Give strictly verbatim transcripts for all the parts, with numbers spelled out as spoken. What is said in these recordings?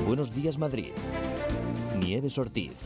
Buenos Días Madrid. Nieves Ortiz.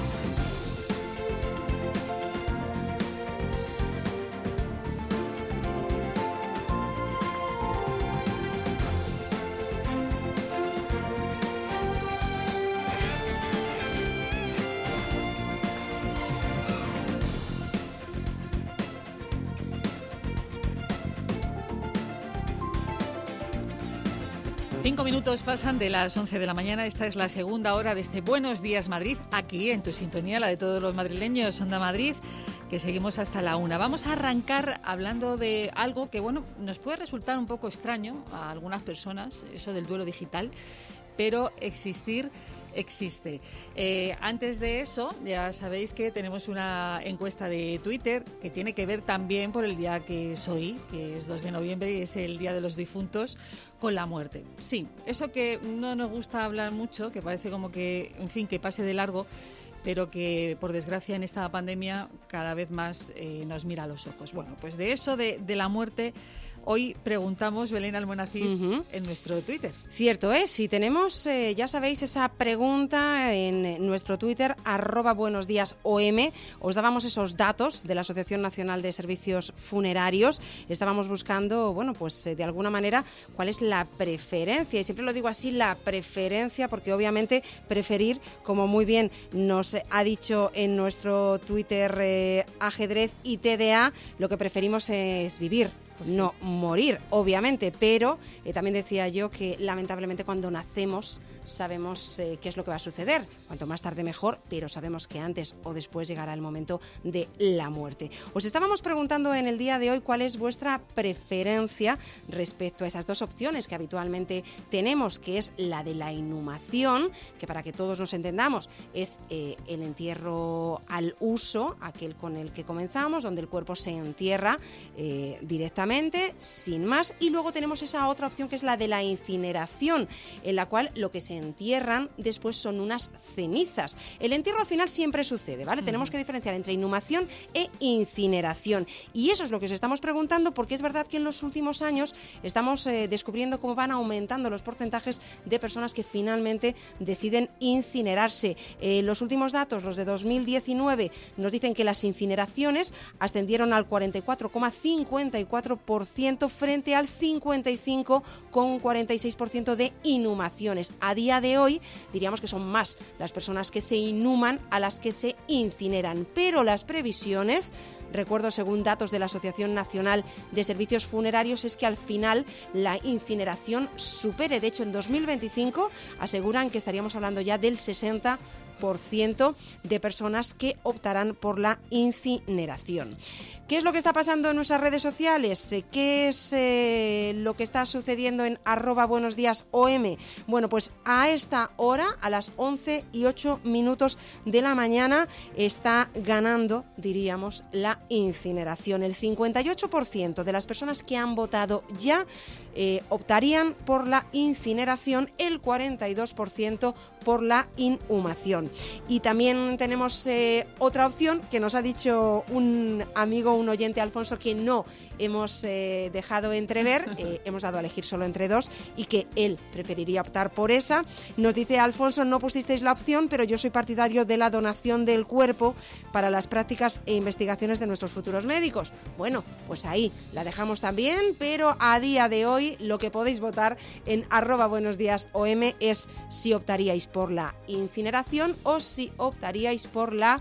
Cinco minutos pasan de las once de la mañana. Esta es la segunda hora de este Buenos Días Madrid, aquí en tu sintonía, la de todos los madrileños, Onda Madrid, que seguimos hasta la una. Vamos a arrancar hablando de algo que, bueno, nos puede resultar un poco extraño a algunas personas, eso del duelo digital, pero existir existe. Eh, antes de eso, ya sabéis que tenemos una encuesta de Twitter que tiene que ver también por el día que es hoy, que es dos de noviembre y es el Día de los Difuntos, con la muerte. Sí, eso que no nos gusta hablar mucho, que parece como que, en fin, que pase de largo, pero que por desgracia en esta pandemia cada vez más eh, nos mira a los ojos. Bueno, pues de eso, de, de la muerte, hoy preguntamos, Belén Almonacid, uh-huh. en nuestro Twitter. Cierto es, y tenemos, eh, ya sabéis, esa pregunta en nuestro Twitter, arroba buenos días O M. Os dábamos esos datos de la Asociación Nacional de Servicios Funerarios. Estábamos buscando, bueno, pues eh, de alguna manera, cuál es la preferencia. Y siempre lo digo así, la preferencia, porque obviamente preferir, como muy bien nos ha dicho en nuestro Twitter eh, Ajedrez y T D A, lo que preferimos es vivir. Pues no sí. morir, obviamente, pero eh, también decía yo que lamentablemente cuando nacemos sabemos eh, qué es lo que va a suceder. Cuanto más tarde mejor, pero sabemos que antes o después llegará el momento de la muerte. Os estábamos preguntando en el día de hoy cuál es vuestra preferencia respecto a esas dos opciones que habitualmente tenemos, que es la de la inhumación, que para que todos nos entendamos es eh, el entierro al uso, aquel con el que comenzamos, donde el cuerpo se entierra eh, directamente, sin más, y luego tenemos esa otra opción que es la de la incineración, en la cual lo que se entierran después son unas cenizas. El entierro al final siempre sucede, ¿vale? Uh-huh. Tenemos que diferenciar entre inhumación e incineración. Y eso es lo que os estamos preguntando, porque es verdad que en los últimos años estamos eh, descubriendo cómo van aumentando los porcentajes de personas que finalmente deciden incinerarse. Eh, los últimos datos, los de dos mil diecinueve, nos dicen que las incineraciones ascendieron al cuarenta y cuatro coma cincuenta y cuatro por ciento frente al cincuenta y cinco coma cuarenta y seis por ciento de inhumaciones. A día de hoy diríamos que son más las personas que se inhuman a las que se incineran, pero las previsiones, recuerdo según datos de la Asociación Nacional de Servicios Funerarios, es que al final la incineración supere. De hecho, en dos mil veinticinco aseguran que estaríamos hablando ya del sesenta por ciento de personas que optarán por la incineración. ¿Qué es lo que está pasando en nuestras redes sociales? ¿Qué es eh, lo que está sucediendo en arroba buenos días O M? Bueno, pues a esta hora, a las once y ocho minutos de la mañana, está ganando, diríamos, la incineración. El cincuenta y ocho por ciento de las personas que han votado ya eh, optarían por la incineración, el cuarenta y dos por ciento por la inhumación. Y también tenemos eh, otra opción que nos ha dicho un amigo, un oyente, Alfonso, que no hemos eh, dejado entrever, eh, hemos dado a elegir solo entre dos y que él preferiría optar por esa. Nos dice Alfonso, no pusisteis la opción, pero yo soy partidario de la donación del cuerpo para las prácticas e investigaciones de nuestros futuros médicos. Bueno, pues ahí la dejamos también, pero a día de hoy lo que podéis votar en arroba buenos días O M es si optaríais por la incineración o si optaríais por la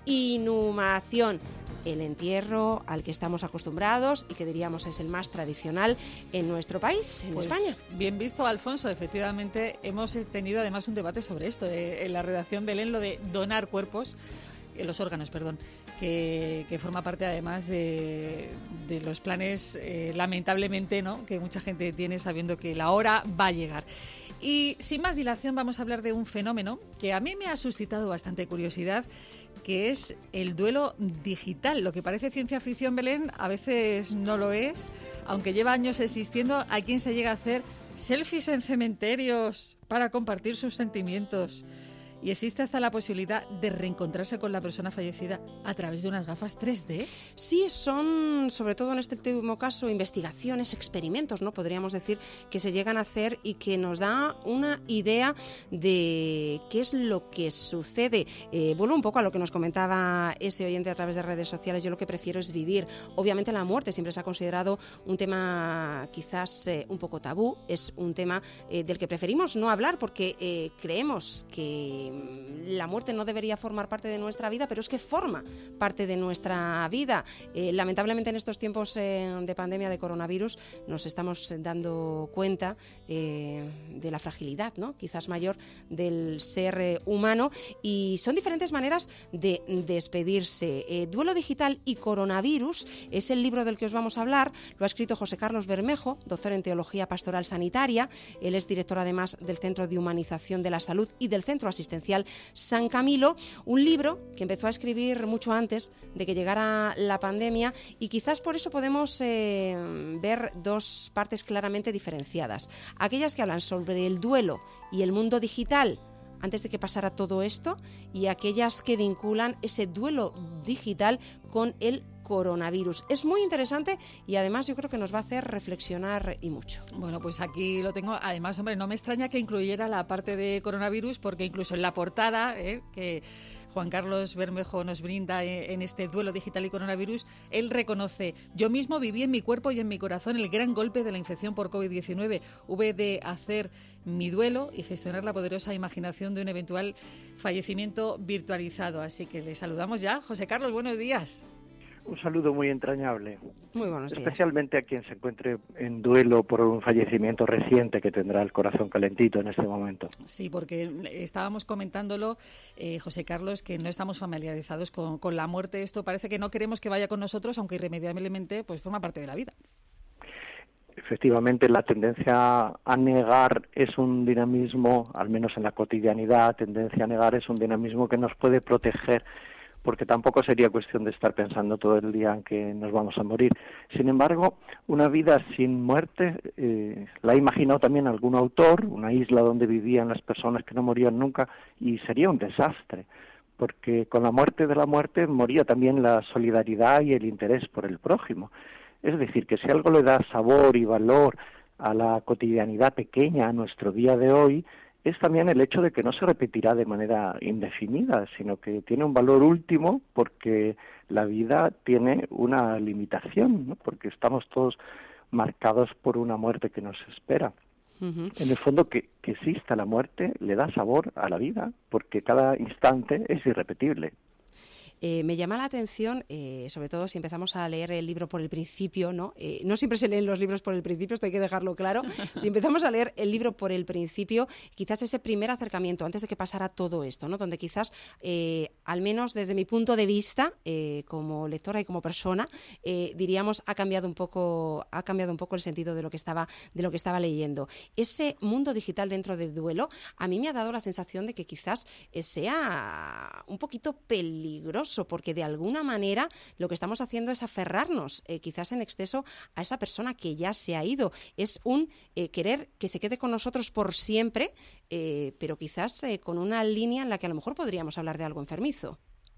inhumación, el entierro al que estamos acostumbrados y que diríamos es el más tradicional en nuestro país, en pues España. Bien visto, Alfonso. Efectivamente, hemos tenido además un debate sobre esto eh, en la redacción, Belén, lo de donar cuerpos, eh, los órganos, perdón, que, que forma parte además de, de los planes, eh, lamentablemente, ¿no?, que mucha gente tiene sabiendo que la hora va a llegar. Y sin más dilación vamos a hablar de un fenómeno que a mí me ha suscitado bastante curiosidad, que es el duelo digital. Lo que parece ciencia ficción, Belén, a veces no lo es, aunque lleva años existiendo. Hay quien se llega a hacer selfies en cementerios para compartir sus sentimientos. y existe hasta la posibilidad de reencontrarse con la persona fallecida a través de unas gafas tres D. Sí, son, sobre todo en este último caso, investigaciones, experimentos, ¿no? Podríamos decir que se llegan a hacer y que nos da una idea de qué es lo que sucede. Eh, vuelvo un poco a lo que nos comentaba ese oyente a través de redes sociales. Yo lo que prefiero es vivir. Obviamente la muerte siempre se ha considerado un tema quizás eh, un poco tabú, es un tema eh, del que preferimos no hablar porque eh, creemos que la muerte no debería formar parte de nuestra vida, pero es que forma parte de nuestra vida. Eh, lamentablemente en estos tiempos eh, de pandemia de coronavirus nos estamos dando cuenta eh, de la fragilidad, ¿no? Quizás mayor del ser eh, humano, y son diferentes maneras de despedirse. Eh, Duelo digital y coronavirus es el libro del que os vamos a hablar. Lo ha escrito José Carlos Bermejo, doctor en Teología Pastoral Sanitaria. Él es director además del Centro de Humanización de la Salud y del Centro Asistencial San Camilo, un libro que empezó a escribir mucho antes de que llegara la pandemia, y quizás por eso podemos eh, ver dos partes claramente diferenciadas. Aquellas que hablan sobre el duelo y el mundo digital antes de que pasara todo esto, y aquellas que vinculan ese duelo digital con el coronavirus. Es muy interesante y además yo creo que nos va a hacer reflexionar y mucho. Bueno, pues aquí lo tengo. Además, hombre, no me extraña que incluyera la parte de coronavirus, porque incluso en la portada, eh, que Juan Carlos Bermejo nos brinda en este duelo digital y coronavirus, él reconoce: yo mismo viví en mi cuerpo y en mi corazón el gran golpe de la infección por covid diecinueve. Hube de hacer mi duelo y gestionar la poderosa imaginación de un eventual fallecimiento virtualizado. Así que le saludamos ya. José Carlos, buenos días. Un saludo muy entrañable. Muy buenos días. Especialmente a quien se encuentre en duelo por un fallecimiento reciente, que tendrá el corazón calentito en este momento. Sí, porque estábamos comentándolo, eh, José Carlos, que no estamos familiarizados con, con la muerte. Esto parece que no queremos que vaya con nosotros, aunque irremediablemente pues forma parte de la vida. Efectivamente, la tendencia a negar es un dinamismo, al menos en la cotidianidad, la tendencia a negar es un dinamismo que nos puede proteger, porque tampoco sería cuestión de estar pensando todo el día en que nos vamos a morir. Sin embargo, una vida sin muerte, eh, la ha imaginado también algún autor, una isla donde vivían las personas que no morían nunca, y sería un desastre, porque con la muerte de la muerte moría también la solidaridad y el interés por el prójimo. Es decir, que si algo le da sabor y valor a la cotidianidad pequeña, a nuestro día de hoy, es también el hecho de que no se repetirá de manera indefinida, sino que tiene un valor último, porque la vida tiene una limitación, ¿no? Porque estamos todos marcados por una muerte que nos espera. Uh-huh. En el fondo, que, que exista la muerte le da sabor a la vida, porque cada instante es irrepetible. Eh, me llama la atención, eh, sobre todo si empezamos a leer el libro por el principio, ¿no? Eh, no siempre se leen los libros por el principio, esto hay que dejarlo claro. Si empezamos a leer el libro por el principio, quizás ese primer acercamiento, antes de que pasara todo esto, ¿no? Donde quizás, eh, al menos desde mi punto de vista, eh, como lectora y como persona, eh, diríamos, ha cambiado un poco, ha cambiado un poco el sentido de lo que estaba, de lo que estaba leyendo. Ese mundo digital dentro del duelo, a mí me ha dado la sensación de que quizás eh, sea un poquito peligroso, porque de alguna manera lo que estamos haciendo es aferrarnos eh, quizás en exceso a esa persona que ya se ha ido. Es un eh, querer que se quede con nosotros por siempre, eh, pero quizás eh, con una línea en la que a lo mejor podríamos hablar de algo enfermizo.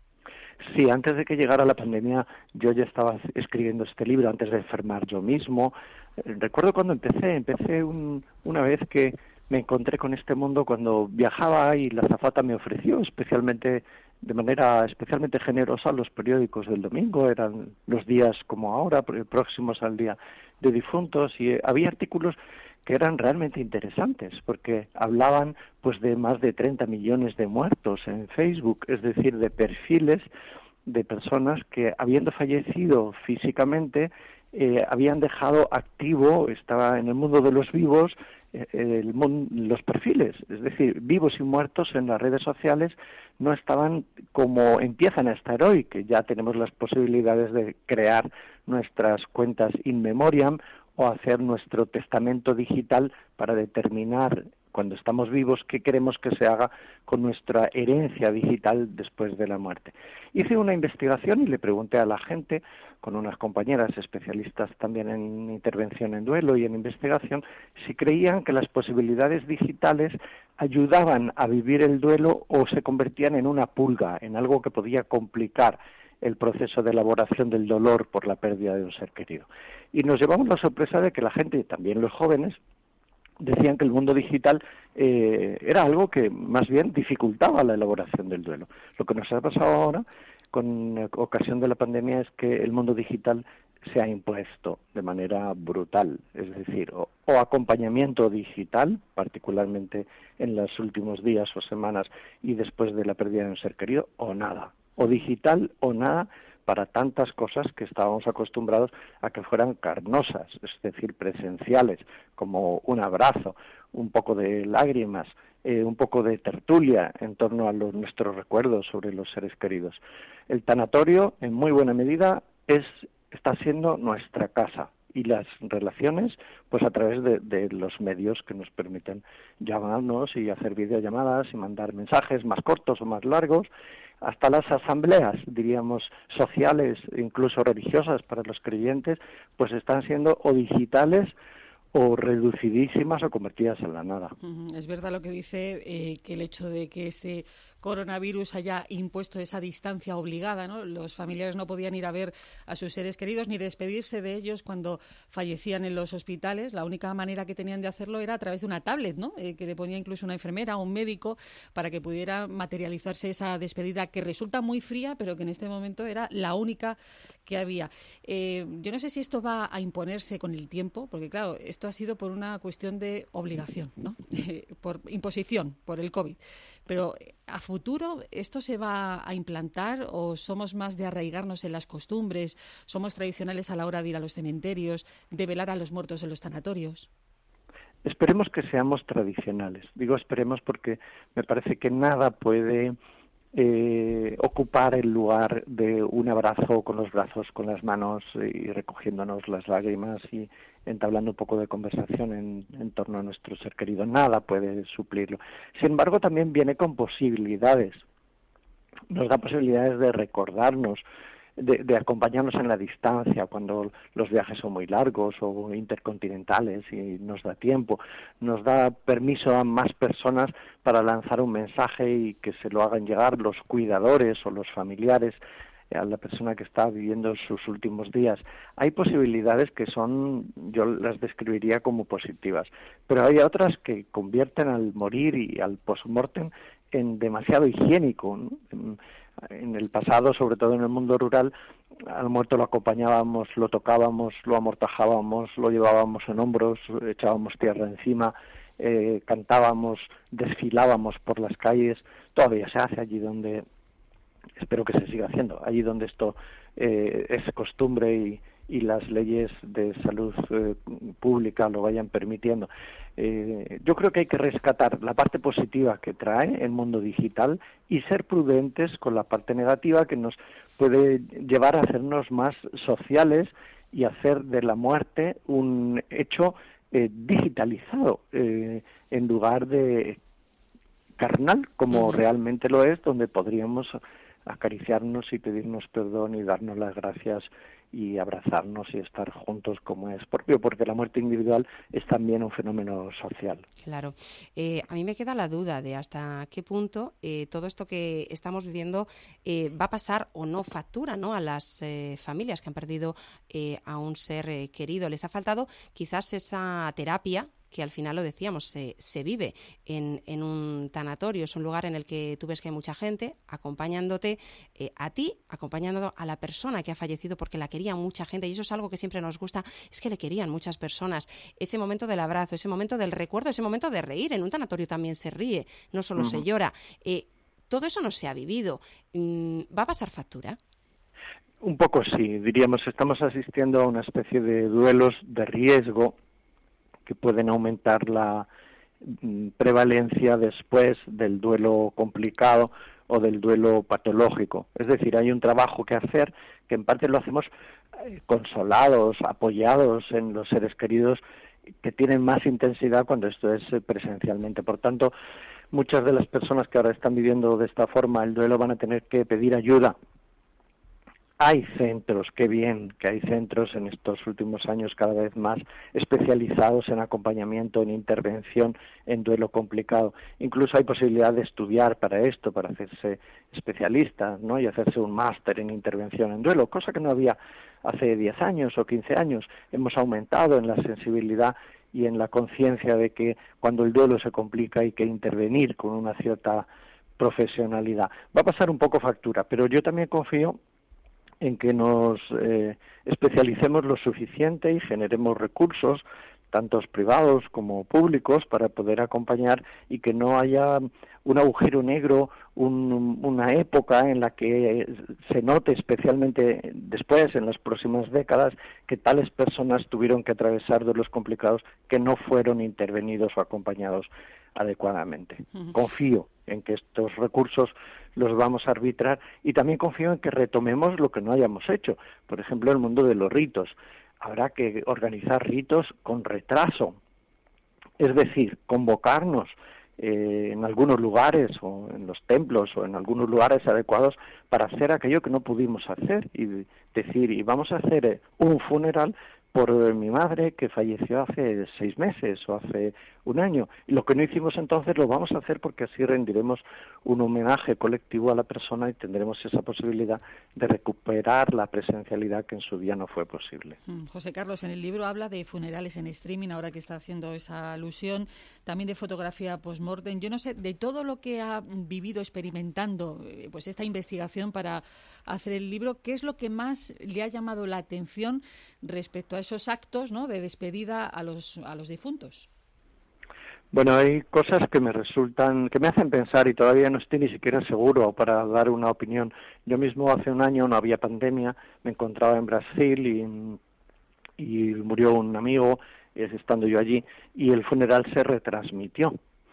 Sí, antes de que llegara la pandemia yo ya estaba escribiendo este libro, antes de enfermar yo mismo. Eh, recuerdo cuando empecé, empecé un, una vez que me encontré con este mundo cuando viajaba y la azafata me ofreció especialmente de manera especialmente generosa los periódicos del domingo. Eran los días como ahora, próximos al Día de Difuntos, y había artículos que eran realmente interesantes, porque hablaban pues de más de treinta millones de muertos en Facebook, es decir, de perfiles de personas que, habiendo fallecido físicamente, eh, habían dejado activo, estaba en el mundo de los vivos, eh, el, los perfiles, es decir, vivos y muertos en las redes sociales no estaban como empiezan a estar hoy, que ya tenemos las posibilidades de crear nuestras cuentas in memoriam o hacer nuestro testamento digital para determinar cuando estamos vivos, qué queremos que se haga con nuestra herencia digital después de la muerte. Hice una investigación y le pregunté a la gente, con unas compañeras especialistas también en intervención en duelo y en investigación, si creían que las posibilidades digitales ayudaban a vivir el duelo o se convertían en una pulga, en algo que podía complicar el proceso de elaboración del dolor por la pérdida de un ser querido. Y nos llevamos la sorpresa de que la gente, y también los jóvenes, decían que el mundo digital eh, era algo que más bien dificultaba la elaboración del duelo. Lo que nos ha pasado ahora, con ocasión de la pandemia, es que el mundo digital se ha impuesto de manera brutal, es decir, o, o acompañamiento digital, particularmente en los últimos días o semanas y después de la pérdida de un ser querido, o nada, o digital o nada, para tantas cosas que estábamos acostumbrados a que fueran carnosas, es decir, presenciales, como un abrazo, un poco de lágrimas, eh, un poco de tertulia en torno a los, nuestros recuerdos sobre los seres queridos. El tanatorio, en muy buena medida, es está siendo nuestra casa, y las relaciones, pues a través de, de los medios que nos permiten llamarnos y hacer videollamadas y mandar mensajes más cortos o más largos, hasta las asambleas, diríamos, sociales, incluso religiosas para los creyentes, pues están siendo o digitales o reducidísimas o convertidas en la nada. Es verdad lo que dice, eh, que el hecho de que este coronavirus haya impuesto esa distancia obligada, ¿no? Los familiares no podían ir a ver a sus seres queridos ni despedirse de ellos cuando fallecían en los hospitales. La única manera que tenían de hacerlo era a través de una tablet, ¿no? Eh, que le ponía incluso una enfermera o un médico para que pudiera materializarse esa despedida, que resulta muy fría, pero que en este momento era la única que había. Eh, yo no sé si esto va a imponerse con el tiempo, porque claro, esto ha sido por una cuestión de obligación, ¿no? Por imposición, por el COVID. Pero a futuro, ¿esto se va a implantar o somos más de arraigarnos en las costumbres? ¿Somos tradicionales a la hora de ir a los cementerios, de velar a los muertos en los tanatorios? Esperemos que seamos tradicionales. Digo esperemos porque me parece que nada puede eh, ocupar el lugar de un abrazo con los brazos, con las manos y recogiéndonos las lágrimas y entablando un poco de conversación en, en torno a nuestro ser querido. Nada puede suplirlo. Sin embargo, también viene con posibilidades. Nos da posibilidades de recordarnos, de, de acompañarnos en la distancia cuando los viajes son muy largos o intercontinentales y nos da tiempo. Nos da permiso a más personas para lanzar un mensaje y que se lo hagan llegar los cuidadores o los familiares a la persona que está viviendo sus últimos días. Hay posibilidades que son, yo las describiría como positivas, pero hay otras que convierten al morir y al post-mortem en demasiado higiénico, ¿no? En, en el pasado, sobre todo en el mundo rural, al muerto lo acompañábamos, lo tocábamos, lo amortajábamos, lo llevábamos en hombros, echábamos tierra encima, eh, cantábamos, desfilábamos por las calles. Todavía se hace allí donde, espero que se siga haciendo, allí donde esto eh, es costumbre y, y las leyes de salud eh, pública lo vayan permitiendo. Eh, yo creo que hay que rescatar la parte positiva que trae el mundo digital y ser prudentes con la parte negativa que nos puede llevar a hacernos más sociales y hacer de la muerte un hecho eh, digitalizado eh, en lugar de carnal, como uh-huh. realmente lo es, donde podríamos acariciarnos y pedirnos perdón y darnos las gracias y abrazarnos y estar juntos como es propio, porque la muerte individual es también un fenómeno social. Claro. Eh, a mí me queda la duda de hasta qué punto eh, todo esto que estamos viviendo eh, va a pasar o no factura, ¿no?, a las eh, familias que han perdido eh, a un ser eh, querido. Les ha faltado quizás esa terapia que al final, lo decíamos, se, se vive en, en un tanatorio. Es un lugar en el que tú ves que hay mucha gente acompañándote eh, a ti, acompañando a la persona que ha fallecido porque la quería mucha gente, y eso es algo que siempre nos gusta, es que le querían muchas personas. Ese momento del abrazo, ese momento del recuerdo, ese momento de reír. En un tanatorio también se ríe, no solo uh-huh. se llora. Eh, todo eso no se ha vivido. ¿Va a pasar factura? Un poco sí, diríamos, estamos asistiendo a una especie de duelos de riesgo que pueden aumentar la prevalencia después del duelo complicado o del duelo patológico. Es decir, hay un trabajo que hacer, que en parte lo hacemos consolados, apoyados en los seres queridos, que tienen más intensidad cuando esto es presencialmente. Por tanto, muchas de las personas que ahora están viviendo de esta forma el duelo van a tener que pedir ayuda. Hay centros, qué bien que hay centros en estos últimos años cada vez más especializados en acompañamiento, en intervención en duelo complicado. Incluso hay posibilidad de estudiar para esto, para hacerse especialista, ¿no? Y hacerse un máster en intervención en duelo, cosa que no había hace diez años o quince años. Hemos aumentado en la sensibilidad y en la conciencia de que cuando el duelo se complica hay que intervenir con una cierta profesionalidad. Va a pasar un poco factura, pero yo también confío en que nos eh, especialicemos lo suficiente y generemos recursos, tantos privados como públicos, para poder acompañar y que no haya un agujero negro, un, una época en la que se note especialmente después, en las próximas décadas, que tales personas tuvieron que atravesar duelos complicados que no fueron intervenidos o acompañados adecuadamente. Uh-huh. Confío en que estos recursos los vamos a arbitrar y también confío en que retomemos lo que no hayamos hecho. Por ejemplo, el mundo de los ritos. Habrá que organizar ritos con retraso, es decir, convocarnos eh, en algunos lugares o en los templos o en algunos lugares adecuados para hacer aquello que no pudimos hacer y decir, y vamos a hacer eh, un funeral por mi madre que falleció hace seis meses o hace un año. Y lo que no hicimos entonces lo vamos a hacer porque así rendiremos un homenaje colectivo a la persona y tendremos esa posibilidad de recuperar la presencialidad que en su día no fue posible. José Carlos, en el libro habla de funerales en streaming, ahora que está haciendo esa alusión, también de fotografía post-mortem. Yo no sé, de todo lo que ha vivido experimentando pues esta investigación para hacer el libro, ¿qué es lo que más le ha llamado la atención respecto a esos actos, ¿no?, de despedida a los a los difuntos? Bueno, hay cosas que me resultan, que me hacen pensar y todavía no estoy ni siquiera seguro para dar una opinión. Yo mismo hace un año, no había pandemia, me encontraba en Brasil y, y murió un amigo, estando yo allí, y el funeral se retransmitió.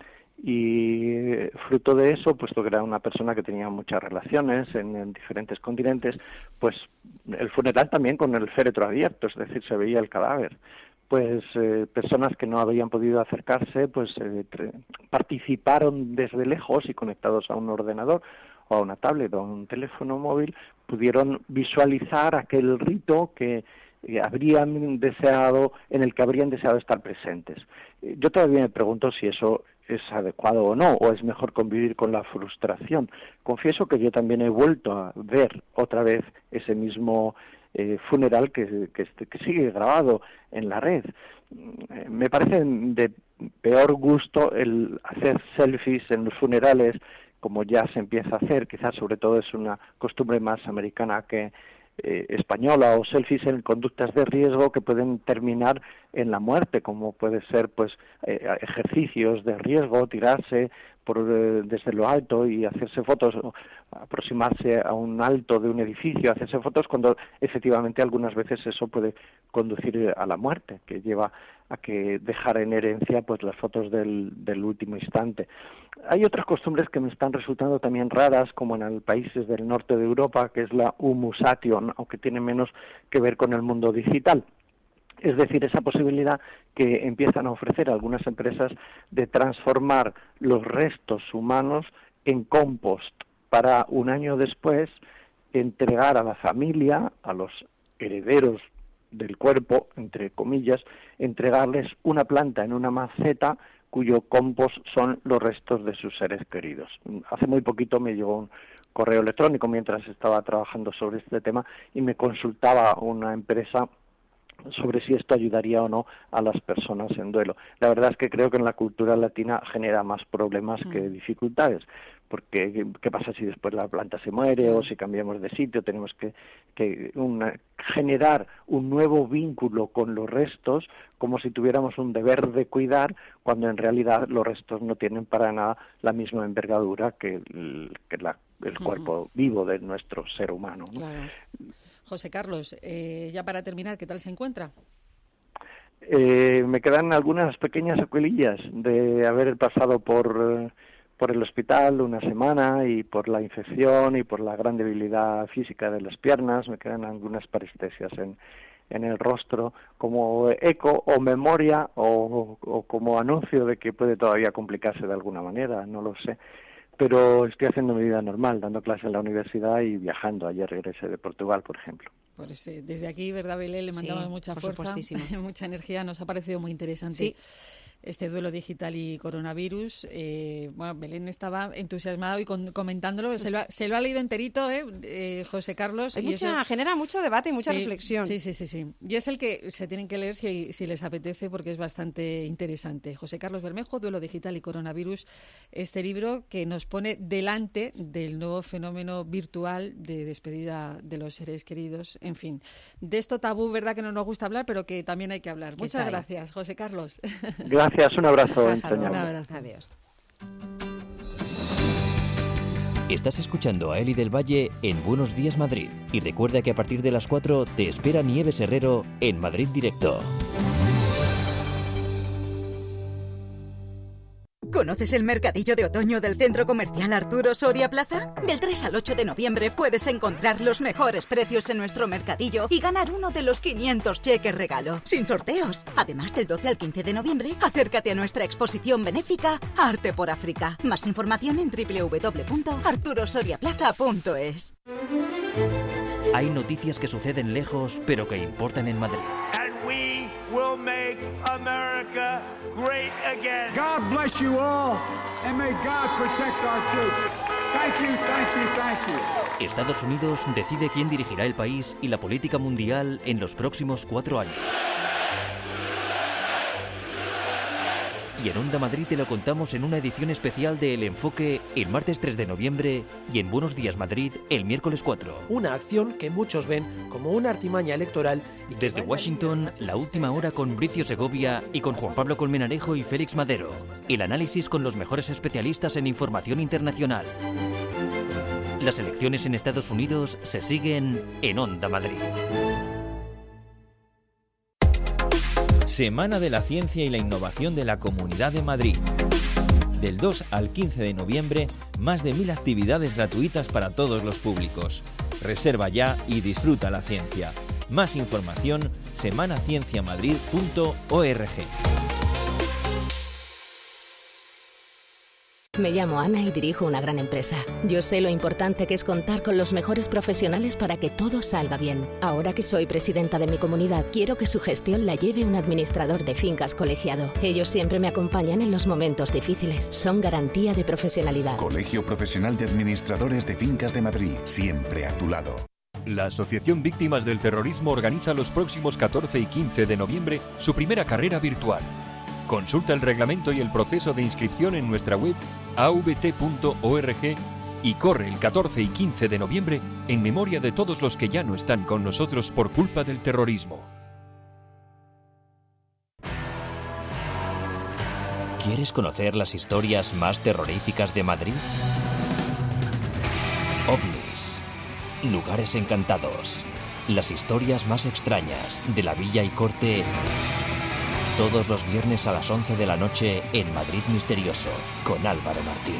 Y fruto de eso, puesto que era una persona que tenía muchas relaciones en, en diferentes continentes, pues el funeral también con el féretro abierto, es decir, se veía el cadáver. Pues eh, personas que no habían podido acercarse, pues eh, participaron desde lejos y conectados a un ordenador o a una tablet o a un teléfono móvil, pudieron visualizar aquel rito que eh, habrían deseado, en el que habrían deseado estar presentes. Eh, yo todavía me pregunto si eso es adecuado o no, o es mejor convivir con la frustración. Confieso que yo también he vuelto a ver otra vez ese mismo Eh, funeral que, que, que sigue grabado en la red. Eh, me parece de peor gusto el hacer selfies en los funerales, como ya se empieza a hacer, quizás sobre todo es una costumbre más americana que eh, española, o selfies en conductas de riesgo que pueden terminar en la muerte, como puede ser pues eh, ejercicios de riesgo, tirarse por eh, desde lo alto y hacerse fotos, aproximarse a un alto de un edificio, hacerse fotos, cuando efectivamente algunas veces eso puede conducir a la muerte, que lleva a que dejar en herencia pues las fotos del, del último instante. Hay otras costumbres que me están resultando también raras, como en los países del norte de Europa, que es la humusation, aunque tiene menos que ver con el mundo digital. Es decir, esa posibilidad que empiezan a ofrecer algunas empresas de transformar los restos humanos en compost para un año después entregar a la familia, a los herederos del cuerpo, entre comillas, entregarles una planta en una maceta cuyo compost son los restos de sus seres queridos. Hace muy poquito me llegó un correo electrónico mientras estaba trabajando sobre este tema y me consultaba una empresa sobre si esto ayudaría o no a las personas en duelo. La verdad es que creo que en la cultura latina genera más problemas mm. que dificultades, porque ¿qué, qué pasa si después la planta se muere mm. o si cambiamos de sitio? Tenemos que, que una, generar un nuevo vínculo con los restos como si tuviéramos un deber de cuidar, cuando en realidad los restos no tienen para nada la misma envergadura que el, que la, el mm. cuerpo vivo de nuestro ser humano, ¿no? Claro. José Carlos, eh, ya para terminar, ¿qué tal se encuentra? Eh, me quedan algunas pequeñas secuelillas de haber pasado por, por el hospital una semana y por la infección y por la gran debilidad física de las piernas. Me quedan algunas parestesias en, en el rostro como eco o memoria o, o como anuncio de que puede todavía complicarse de alguna manera, no lo sé. Pero estoy haciendo mi vida normal, dando clases en la universidad y viajando. Ayer regresé de Portugal, por ejemplo. Pues eh, desde aquí, ¿verdad, Belén? Le mandamos sí, mucha fuerza, mucha energía. Nos ha parecido muy interesante sí. este duelo digital y coronavirus. Eh, bueno, Belén estaba entusiasmada hoy con, comentándolo. Se lo, ha, se lo ha leído enterito, ¿eh? eh José Carlos. Hay y mucha, eso, genera mucho debate y mucha sí, reflexión. Sí, sí, sí, sí. Y es el que se tienen que leer si, si les apetece, porque es bastante interesante. José Carlos Bermejo, Duelo digital y coronavirus. Este libro que nos pone delante del nuevo fenómeno virtual de despedida de los seres queridos. En fin, de esto tabú, ¿verdad?, que no nos gusta hablar, pero que también hay que hablar. Muchas gracias, José Carlos. Gracias, un abrazo. Hasta luego. Un abrazo. Adiós. Estás escuchando a Eli del Valle en Buenos Días Madrid. Y recuerda que a partir de las cuatro te espera Nieves Herrero en Madrid Directo. ¿Conoces el mercadillo de otoño del Centro Comercial Arturo Soria Plaza? Del tres al ocho de noviembre puedes encontrar los mejores precios en nuestro mercadillo y ganar uno de los quinientos cheques regalo, sin sorteos. Además, del doce al quince de noviembre, acércate a nuestra exposición benéfica Arte por África. Más información en doble u doble u doble u punto arturo soria plaza punto es. Hay noticias que suceden lejos, pero que importan en Madrid. We will make America great again. God bless you all, and may God protect our children. Thank you, thank you, thank you. Estados Unidos decide quién dirigirá el país y la política mundial en los próximos cuatro años. Y en Onda Madrid te lo contamos en una edición especial de El Enfoque el martes tres de noviembre y en Buenos Días Madrid el miércoles cuatro. Una acción que muchos ven como una artimaña electoral. Y desde Washington, la última hora con Bricio Segovia y con Juan Pablo Colmenarejo y Félix Madero. El análisis con los mejores especialistas en información internacional. Las elecciones en Estados Unidos se siguen en Onda Madrid. Semana de la Ciencia y la Innovación de la Comunidad de Madrid. Del dos al quince de noviembre, más de mil actividades gratuitas para todos los públicos. Reserva ya y disfruta la ciencia. Más información, semana ciencia madrid punto org. Me llamo Ana y dirijo una gran empresa. Yo sé lo importante que es contar con los mejores profesionales para que todo salga bien. Ahora que soy presidenta de mi comunidad, quiero que su gestión la lleve un administrador de fincas colegiado. Ellos siempre me acompañan en los momentos difíciles. Son garantía de profesionalidad. Colegio Profesional de Administradores de Fincas de Madrid, siempre a tu lado. La Asociación Víctimas del Terrorismo organiza los próximos catorce y quince de noviembre su primera carrera virtual. Consulta el reglamento y el proceso de inscripción en nuestra web a v t punto org y corre el catorce y quince de noviembre en memoria de todos los que ya no están con nosotros por culpa del terrorismo. ¿Quieres conocer las historias más terroríficas de Madrid? OVNIs, lugares encantados, las historias más extrañas de la Villa y Corte. Todos los viernes a las once de la noche en Madrid Misterioso, con Álvaro Martín.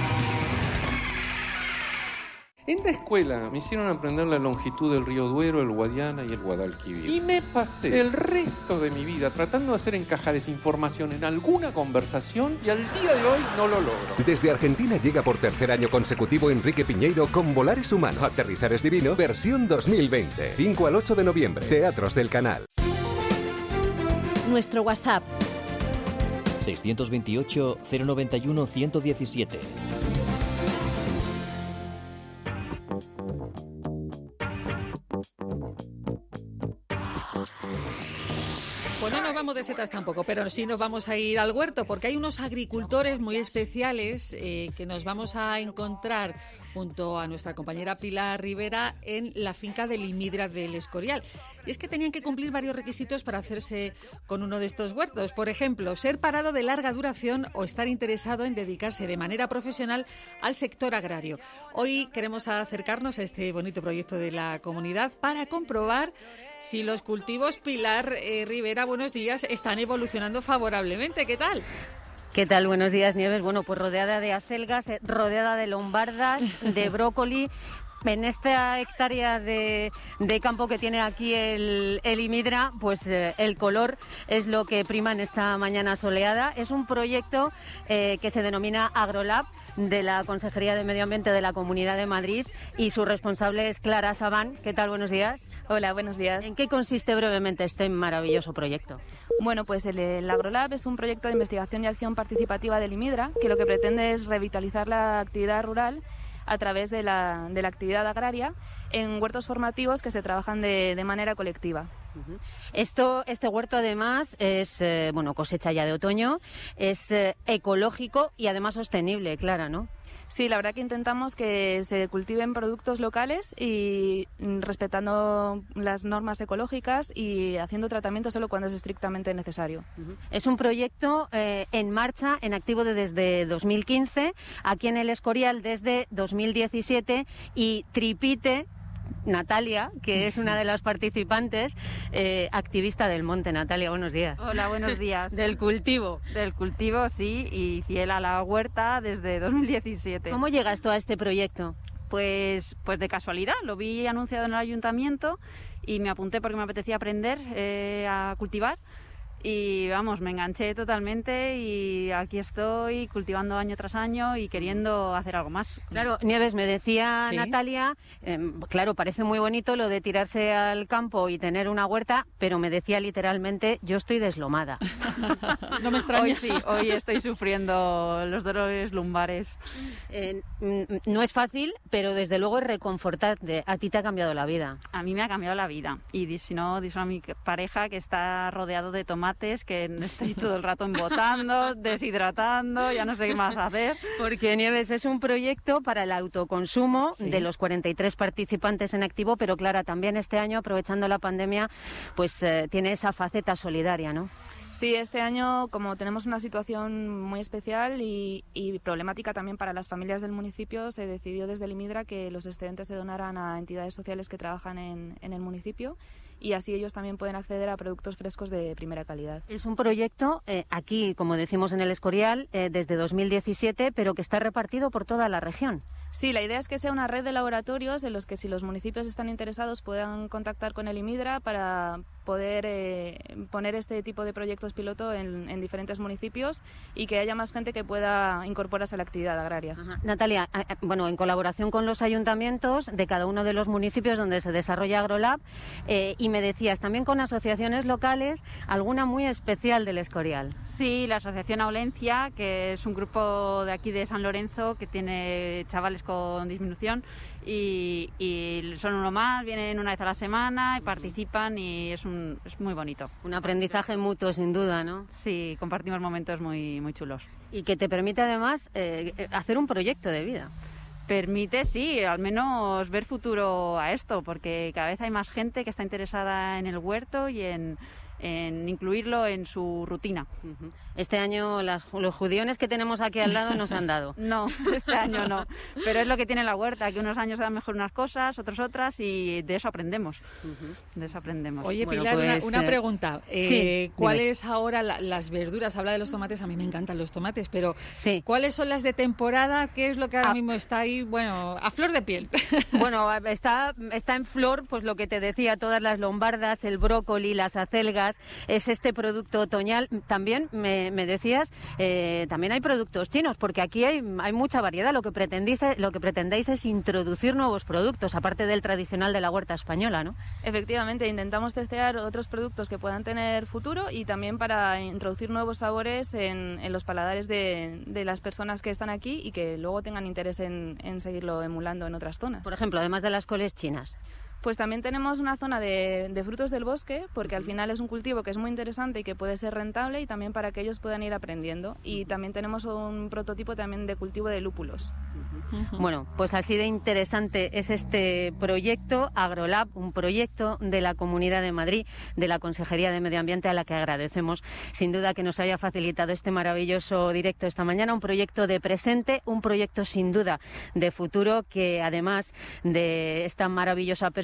En la escuela me hicieron aprender la longitud del río Duero, el Guadiana y el Guadalquivir. Y me pasé el resto de mi vida tratando de hacer encajar esa información en alguna conversación y al día de hoy no lo logro. Desde Argentina llega por tercer año consecutivo Enrique Piñeiro con Volar es humano, aterrizar es divino, versión dos mil veinte. cinco al ocho de noviembre, Teatros del Canal. Nuestro WhatsApp seiscientos veintiocho, cero noventa y uno, ciento diecisiete. Pues no nos vamos de setas tampoco, pero sí nos vamos a ir al huerto, porque hay unos agricultores muy especiales eh, que nos vamos a encontrar junto a nuestra compañera Pilar Rivera en la finca de Limidra del Escorial. Y es que tenían que cumplir varios requisitos para hacerse con uno de estos huertos. Por ejemplo, ser parado de larga duración o estar interesado en dedicarse de manera profesional al sector agrario. Hoy queremos acercarnos a este bonito proyecto de la comunidad para comprobar si los cultivos, Pilar eh, Rivera, buenos días, están evolucionando favorablemente. ¿Qué tal? ¿Qué tal? Buenos días, Nieves. Bueno, pues rodeada de acelgas, rodeada de lombardas, de brócoli, en esta hectárea de, de campo que tiene aquí el, el IMIDRA, pues eh, el color es lo que prima en esta mañana soleada. Es un proyecto eh, que se denomina AgroLab, de la Consejería de Medio Ambiente de la Comunidad de Madrid, y su responsable es Clara Sabán. ¿Qué tal? Buenos días. Hola, buenos días. ¿En qué consiste brevemente este maravilloso proyecto? Bueno, pues el, el AgroLab es un proyecto de investigación y acción participativa del IMIDRA que lo que pretende es revitalizar la actividad rural a través de la, de la actividad agraria en huertos formativos que se trabajan de, de manera colectiva. Uh-huh. Esto, este huerto además es eh, bueno, cosecha ya de otoño, es eh, ecológico y además sostenible, Clara, ¿no? Sí, la verdad que intentamos que se cultiven productos locales y respetando las normas ecológicas y haciendo tratamiento solo cuando es estrictamente necesario. Uh-huh. Es un proyecto eh, en marcha, en activo de desde dos mil quince, aquí en el Escorial desde dos mil diecisiete, y Tripite Natalia, que es una de las participantes, eh, activista del monte. Natalia, buenos días. Hola, buenos días. Del cultivo. Del cultivo, sí, y fiel a la huerta desde dos mil diecisiete. ¿Cómo llegas tú a este proyecto? Pues, pues de casualidad, lo vi anunciado en el ayuntamiento y me apunté porque me apetecía aprender eh, a cultivar. Y vamos, me enganché totalmente y aquí estoy cultivando año tras año y queriendo hacer algo más. Claro, Nieves, me decía ¿Sí? Natalia, eh, claro, parece muy bonito lo de tirarse al campo y tener una huerta, pero me decía literalmente, yo estoy deslomada. No me extraña. Hoy sí, hoy estoy sufriendo los dolores lumbares. Eh, no es fácil, pero desde luego es reconfortante. A ti te ha cambiado la vida. A mí me ha cambiado la vida y si no, díselo a mi pareja que está rodeado de tomates, que estoy todo el rato embotando, deshidratando, ya no sé qué más hacer. Porque, Nieves, es un proyecto para el autoconsumo, sí, de los cuarenta y tres participantes en activo, pero Clara, también este año, aprovechando la pandemia, pues eh, tiene esa faceta solidaria, ¿no? Sí, este año, como tenemos una situación muy especial y, y problemática también para las familias del municipio, se decidió desde el IMIDRA que los excedentes se donaran a entidades sociales que trabajan en, en el municipio, y así ellos también pueden acceder a productos frescos de primera calidad. Es un proyecto eh, aquí, como decimos en el Escorial, eh, desde dos mil diecisiete, pero que está repartido por toda la región. Sí, la idea es que sea una red de laboratorios en los que, si los municipios están interesados, puedan contactar con el IMIDRA para poder eh, poner este tipo de proyectos piloto en, en diferentes municipios y que haya más gente que pueda incorporarse a la actividad agraria. Ajá. Natalia, eh, bueno, en colaboración con los ayuntamientos de cada uno de los municipios donde se desarrolla AgroLab, eh, y me decías también con asociaciones locales, alguna muy especial del Escorial. Sí, la Asociación Aulencia, que es un grupo de aquí de San Lorenzo que tiene chavales con disminución y, y son uno más, vienen una vez a la semana y participan y es un es muy bonito. Un aprendizaje mutuo, sin duda, ¿no? Sí, compartimos momentos muy, muy chulos. Y que te permite además eh, hacer un proyecto de vida. Permite, sí, al menos ver futuro a esto, porque cada vez hay más gente que está interesada en el huerto y en, en incluirlo en su rutina. Uh-huh. Este año las, los judiones que tenemos aquí al lado nos han dado. No, este año no, pero es lo que tiene la huerta, que unos años dan mejor unas cosas, otros otras, y de eso aprendemos. Uh-huh. De eso aprendemos. Oye, bueno, Pilar, pues, una, una eh, pregunta. Eh, sí, ¿Cuáles ahora la, las verduras? Habla de los tomates, a mí me encantan los tomates, pero sí, ¿cuáles son las de temporada? ¿Qué es lo que ahora ah, mismo está ahí, bueno, a flor de piel? Bueno, está, está en flor, pues lo que te decía, todas las lombardas, el brócoli, las acelgas, es este producto otoñal. También me, me decías, eh, también hay productos chinos, porque aquí hay, hay mucha variedad. Lo que pretendéis, lo que pretendéis es introducir nuevos productos, aparte del tradicional de la huerta española, ¿no? Efectivamente, intentamos testear otros productos que puedan tener futuro y también para introducir nuevos sabores en, en los paladares de, de las personas que están aquí y que luego tengan interés en, en seguirlo emulando en otras zonas. Por ejemplo, además de las coles chinas. Pues también tenemos una zona de, de frutos del bosque, porque al final es un cultivo que es muy interesante y que puede ser rentable, y también para que ellos puedan ir aprendiendo. Y también tenemos un prototipo también de cultivo de lúpulos. Bueno, pues así de interesante es este proyecto AgroLab, un proyecto de la Comunidad de Madrid, de la Consejería de Medio Ambiente, a la que agradecemos sin duda que nos haya facilitado este maravilloso directo esta mañana. Un proyecto de presente, un proyecto sin duda de futuro, que además de esta maravillosa perspectiva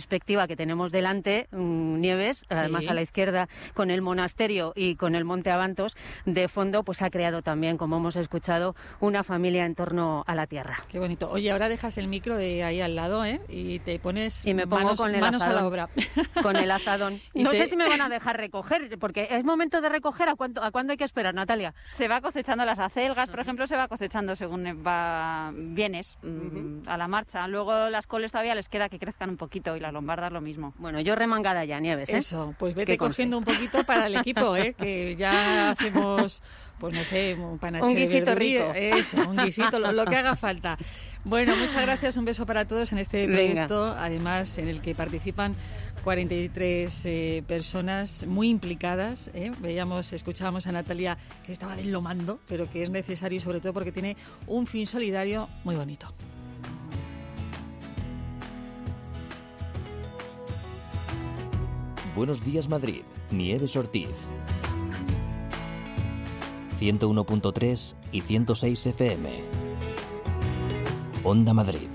perspectiva que tenemos delante, mmm, Nieves, además Sí. a la izquierda, con el monasterio y con el Monte Abantos, de fondo, pues ha creado también, como hemos escuchado, una familia en torno a la tierra. Qué bonito. Oye, ahora dejas el micro de ahí al lado, ¿eh? Y te pones Y me pongo manos, con el manos a la azadón. obra. Con el azadón. Y No te- sé si me van a dejar recoger, porque es momento de recoger. ¿A cuánto, a cuándo hay que esperar, Natalia? Se va cosechando las acelgas, por ejemplo, se va cosechando según va vienes mm, a la marcha. Luego las coles todavía les queda que crezcan un poquito y las lombardas lo mismo. Bueno, yo remangada ya, Nieves, ¿eh? Eso, pues vete Que conste. cogiendo un poquito para el equipo, ¿eh? Que ya hacemos, pues no sé, un panache Un de guisito verduría, rico. Eso, un guisito, lo, lo que haga falta. Bueno, muchas gracias, un beso para todos en este Venga. proyecto, además en el que participan cuarenta y tres eh, personas muy implicadas. ¿eh? Veíamos, escuchábamos a Natalia que se estaba deslomando, pero que es necesario sobre todo porque tiene un fin solidario muy bonito. Buenos días Madrid, Nieves Ortiz. ciento uno punto tres y ciento seis F M. Onda Madrid.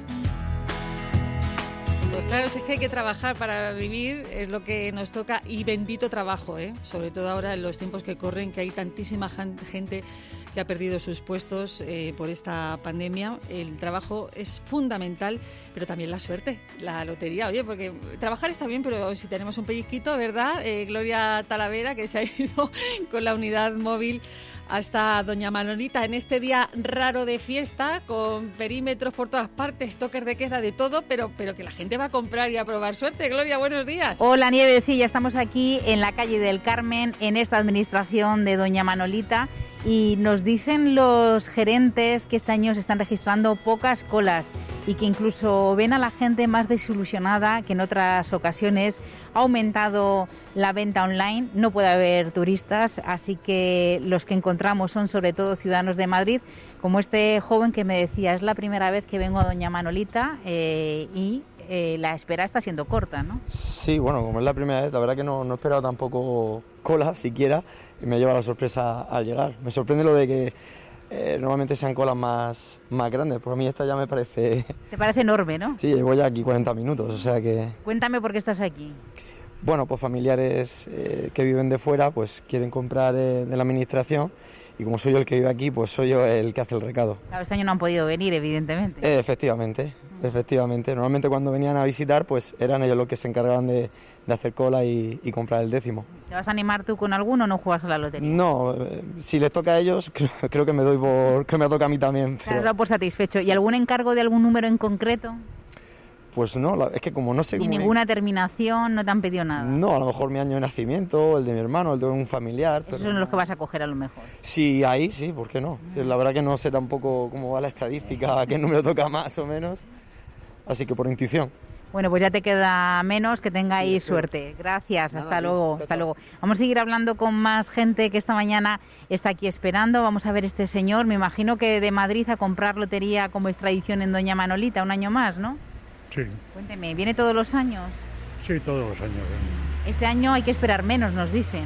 Pues claro, si es que hay que trabajar para vivir, es lo que nos toca, y bendito trabajo, ¿eh? Sobre todo ahora en los tiempos que corren, que hay tantísima jan- gente que ha perdido sus puestos eh, por esta pandemia. El trabajo es fundamental, pero también la suerte, la lotería. Oye, porque trabajar está bien, pero si tenemos un pellizquito, ¿verdad? Eh, Gloria Talavera, que se ha ido con la unidad móvil hasta Doña Manolita en este día raro de fiesta, con perímetros por todas partes, toques de queda, de todo, pero, pero que la gente va a comprar y a probar suerte. Gloria, buenos días. Hola Nieves, sí, ya estamos aquí en la calle del Carmen, en esta administración de Doña Manolita, y nos dicen los gerentes que este año se están registrando pocas colas y que incluso ven a la gente más desilusionada que en otras ocasiones. Ha aumentado la venta online, no puede haber turistas, así que los que encontramos son sobre todo ciudadanos de Madrid, como este joven que me decía, es la primera vez que vengo a Doña Manolita eh, y eh, la espera está siendo corta, ¿no? Sí, bueno, como es la primera vez, la verdad que no, no he esperado tampoco cola siquiera y me lleva la sorpresa al llegar. Me sorprende lo de que eh, normalmente sean colas más, más grandes, pues a mí esta ya me parece... Te parece enorme, ¿no? Sí, llevo ya aquí cuarenta minutos, o sea que... Cuéntame por qué estás aquí. Bueno, pues familiares eh, que viven de fuera pues quieren comprar eh, de la administración y como soy yo el que vive aquí, pues soy yo el que hace el recado. Claro, este año no han podido venir, evidentemente. Eh, efectivamente, efectivamente. Normalmente cuando venían a visitar, pues eran ellos los que se encargaban de, de hacer cola y, y comprar el décimo. ¿Te vas a animar tú con alguno o no juegas a la lotería? No, eh, si les toca a ellos, creo, creo que me doy por que me toca a mí también. ¿Te Pero, has dado por satisfecho? ¿Y algún encargo de algún número en concreto? pues no, la- es que como no sé Ni cómo... ninguna terminación, no te han pedido nada. No, a lo mejor mi año de nacimiento, el de mi hermano, el de un familiar. Esos Pero... son los que vas a coger a lo mejor. Sí, ahí sí, ¿por qué no? La verdad que no sé tampoco cómo va la estadística, a qué número toca más o menos, así que por intuición. Bueno, pues ya te queda menos, que tengáis Sí, suerte. Gracias, Nada, hasta tío. luego, Chao, hasta chao. luego. Vamos a seguir hablando con más gente que esta mañana está aquí esperando. Vamos a ver este señor, me imagino que de Madrid a comprar lotería como es tradición en Doña Manolita, un año más, ¿no? Sí, Cuénteme, ¿viene todos los años? sí, todos los años. ¿eh? Este año hay que esperar menos, nos dicen.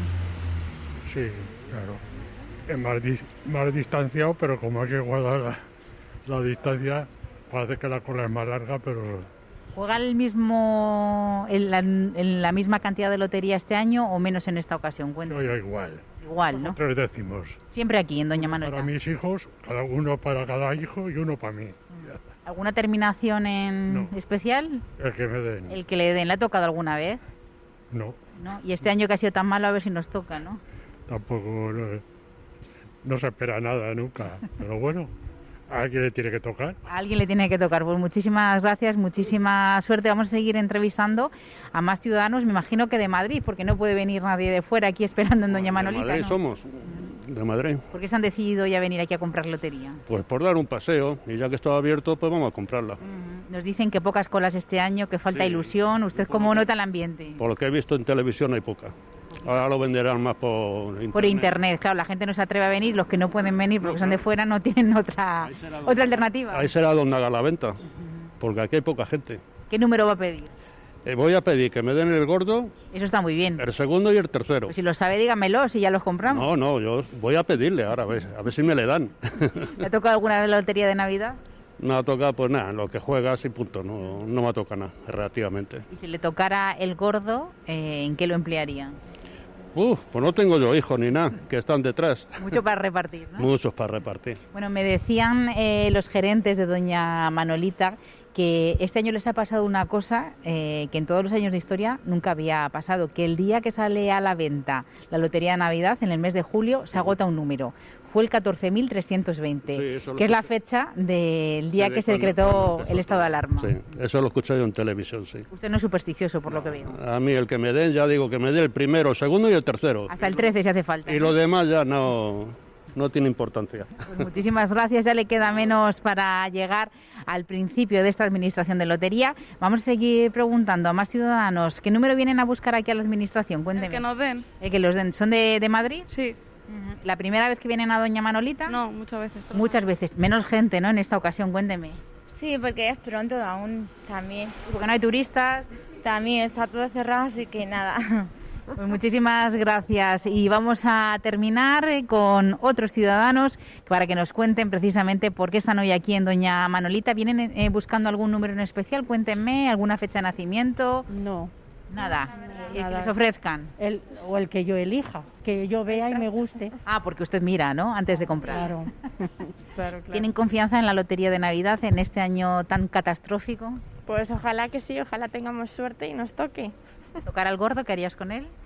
Sí, claro. Es más, dis- más distanciado, pero como hay que guardar la, la distancia, parece que la cola es más larga, pero ¿Juega el mismo, en la, en la misma cantidad de lotería este año o menos en esta ocasión? Cuéntame. yo igual. Igual, ¿no? Tres décimos. Siempre aquí, en Doña Manolita. Para mis hijos, cada uno para cada hijo y uno para mí. Ya está. ¿Alguna terminación en No. especial? El que me den. El que le den, ¿le ha tocado alguna vez? No, ¿No? Y este año que ha sido tan malo, a ver si nos toca, ¿no? tampoco no, no se espera nada nunca. Pero bueno, a alguien le tiene que tocar. A alguien le tiene que tocar. Pues muchísimas gracias, muchísima suerte. Vamos a seguir entrevistando a más ciudadanos, me imagino que de Madrid, porque no puede venir nadie de fuera aquí esperando en Doña Manolita, De Madrid ¿no? somos, de Madrid. ¿Por qué se han decidido ya venir aquí a comprar lotería? Pues por dar un paseo, y ya que estaba abierto, pues vamos a comprarla. Nos dicen que pocas colas este año, que falta Sí. ilusión. ¿Usted cómo nota el ambiente? Por lo que he visto en televisión hay poca. Ahora lo venderán más por internet. Por internet, claro, la gente no se atreve a venir, los que no pueden venir porque son de fuera no tienen otra, otra alternativa. Ahí será donde haga la venta, porque aquí hay poca gente. ¿Qué número va a pedir? Eh, voy a pedir que me den el gordo, Eso está muy bien. el segundo y el tercero. Pues si lo sabe, dígamelo, si ya los compramos. No, no, yo voy a pedirle ahora, a ver, a ver si me le dan. ¿Le ha tocado alguna vez la lotería de Navidad? No ha tocado, pues nada, lo que juegas y punto, no, no me ha tocado nada, relativamente. Y si le tocara el gordo, eh, ¿en qué lo emplearía? Uf, pues no tengo yo hijos ni nada, que están detrás. Mucho para repartir, ¿no? Muchos para repartir. Bueno, me decían eh, los gerentes de doña Manolita que este año les ha pasado una cosa eh, que en todos los años de historia nunca había pasado, que el día que sale a la venta la Lotería de Navidad, en el mes de julio, se agota un número. Fue el catorce mil trescientos veinte, sí, que es la fecha del día sí, que se decretó el estado de alarma. Sí, eso lo escuché yo en televisión, sí. Usted no es supersticioso, por lo que veo. A mí el que me den, ya digo que me dé el primero, el segundo y el tercero. Hasta el trece si hace falta. Y lo demás ya no, no tiene importancia. Pues muchísimas gracias, ya le queda menos para llegar al principio de esta administración de lotería. Vamos a seguir preguntando a más ciudadanos qué número vienen a buscar aquí a la administración. Cuénteme. El que nos den. El que los den. ¿Son de, de Madrid? Sí. ¿La primera vez que vienen a doña Manolita? No, muchas veces. Muchas veces. Menos gente, ¿no? En esta ocasión, cuénteme. Sí, porque es pronto aún también. Porque no hay turistas. También está todo cerrado, así que nada. Pues muchísimas gracias y vamos a terminar con otros ciudadanos para que nos cuenten precisamente por qué están hoy aquí en doña Manolita. ¿Vienen eh, buscando algún número en especial? Cuéntenme, ¿alguna fecha de nacimiento? No. Nada, el que les ofrezcan. El, o el que yo elija, que yo vea y me guste. Ah, porque usted mira, ¿no? Antes de comprar. Claro. claro, claro. ¿Tienen confianza en la Lotería de Navidad en este año tan catastrófico? Pues ojalá que sí, ojalá tengamos suerte y nos toque. ¿Tocar al gordo? ¿Qué harías con él?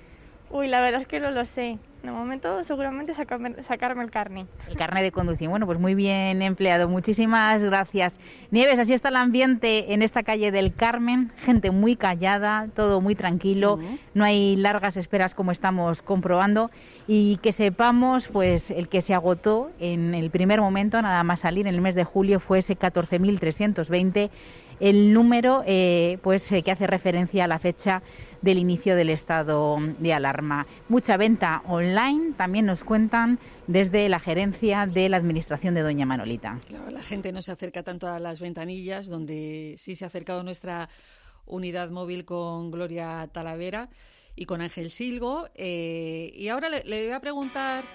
Uy, la verdad es que no lo sé. De momento seguramente sacarme, sacarme el carné. El carné de conducir. Bueno, pues muy bien empleado. Muchísimas gracias. Nieves, así está el ambiente en esta calle del Carmen. Gente muy callada, todo muy tranquilo. Uh-huh. No hay largas esperas como estamos comprobando. Y que sepamos, pues el que se agotó en el primer momento, nada más salir en el mes de julio, fue ese catorce mil trescientos veinte. El número eh, pues eh, que hace referencia a la fecha del inicio del estado de alarma. Mucha venta online, también nos cuentan desde la gerencia de la administración de doña Manolita. Claro, la gente no se acerca tanto a las ventanillas, donde sí se ha acercado nuestra unidad móvil con Gloria Talavera y con Ángel Silgo. Eh, y ahora le, le voy a preguntar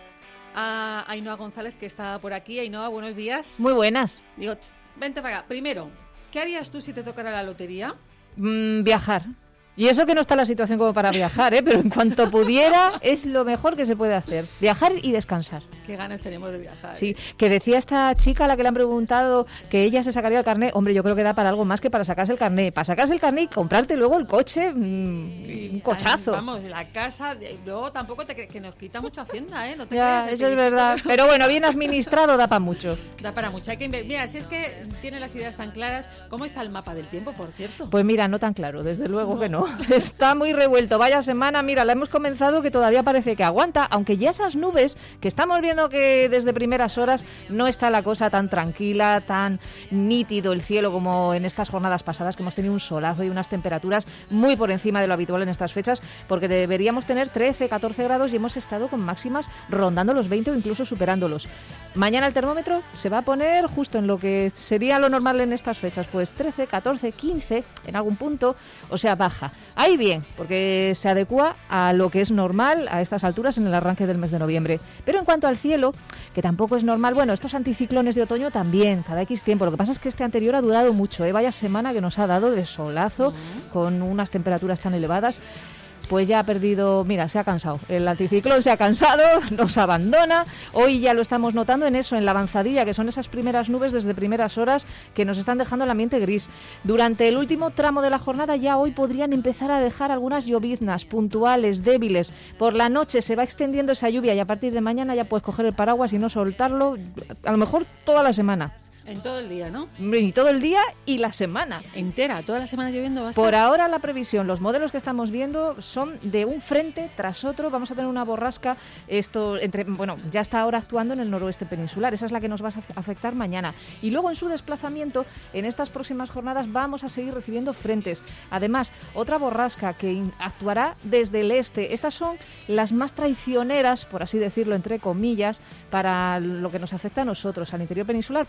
a Ainhoa González, que está por aquí. Ainhoa, buenos días. Muy buenas. Digo, tss, vente para acá. Primero, ¿qué harías tú si te tocara la lotería? Mm, viajar. Y eso que no está la situación como para viajar, ¿eh? Pero en cuanto pudiera, es lo mejor que se puede hacer. Viajar y descansar. Qué ganas tenemos de viajar. Sí, que decía esta chica a la que le han preguntado que ella se sacaría el carné. Hombre, yo creo que da para algo más que para sacarse el carné. Para sacarse el carné y comprarte luego el coche, mmm, un cochazo. Vamos, la casa, luego tampoco te que nos quita mucha hacienda, ¿eh? No te ya, creas, eso es verdad. Pero bueno, bien administrado da para mucho. Da para mucho. Hay que inver... Mira, si es que tiene las ideas tan claras. ¿Cómo está el mapa del tiempo, por cierto? Pues mira, no tan claro, desde luego no. que no. Está muy revuelto. Vaya semana, mira, la hemos comenzado que todavía parece que aguanta, aunque ya esas nubes que estamos viendo que desde primeras horas no está la cosa tan tranquila, tan nítido el cielo como en estas jornadas pasadas, que hemos tenido un solazo y unas temperaturas muy por encima de lo habitual en estas fechas, porque deberíamos tener trece, catorce grados y hemos estado con máximas rondando los veinte o incluso superándolos. Mañana el termómetro se va a poner justo en lo que sería lo normal en estas fechas, pues trece, catorce, quince en algún punto, o sea, baja. Ahí bien, porque se adecua a lo que es normal a estas alturas en el arranque del mes de noviembre. Pero en cuanto al cielo, que tampoco es normal, bueno, estos anticiclones de otoño también, cada X tiempo. Lo que pasa es que este anterior ha durado mucho, ¿eh? Vaya semana que nos ha dado de solazo, uh-huh. con unas temperaturas tan elevadas. Pues ya ha perdido, mira, se ha cansado. El anticiclón se ha cansado, nos abandona. Hoy ya lo estamos notando en eso, en la avanzadilla, que son esas primeras nubes desde primeras horas que nos están dejando el ambiente gris. Durante el último tramo de la jornada ya hoy podrían empezar a dejar algunas lloviznas puntuales, débiles. Por la noche se va extendiendo esa lluvia y a partir de mañana ya puedes coger el paraguas y no soltarlo, a lo mejor toda la semana. En todo el día, ¿no? Y todo el día y la semana. Entera, toda la semana lloviendo va a estar. Por ahora la previsión, los modelos que estamos viendo son de un frente tras otro. Vamos a tener una borrasca, esto entre, bueno, ya está ahora actuando en el noroeste peninsular. Esa es la que nos va a afectar mañana. Y luego en su desplazamiento, en estas próximas jornadas, vamos a seguir recibiendo frentes. Además, otra borrasca que actuará desde el este. Estas son las más traicioneras, por así decirlo, entre comillas, para lo que nos afecta a nosotros, al interior peninsular, porque ahí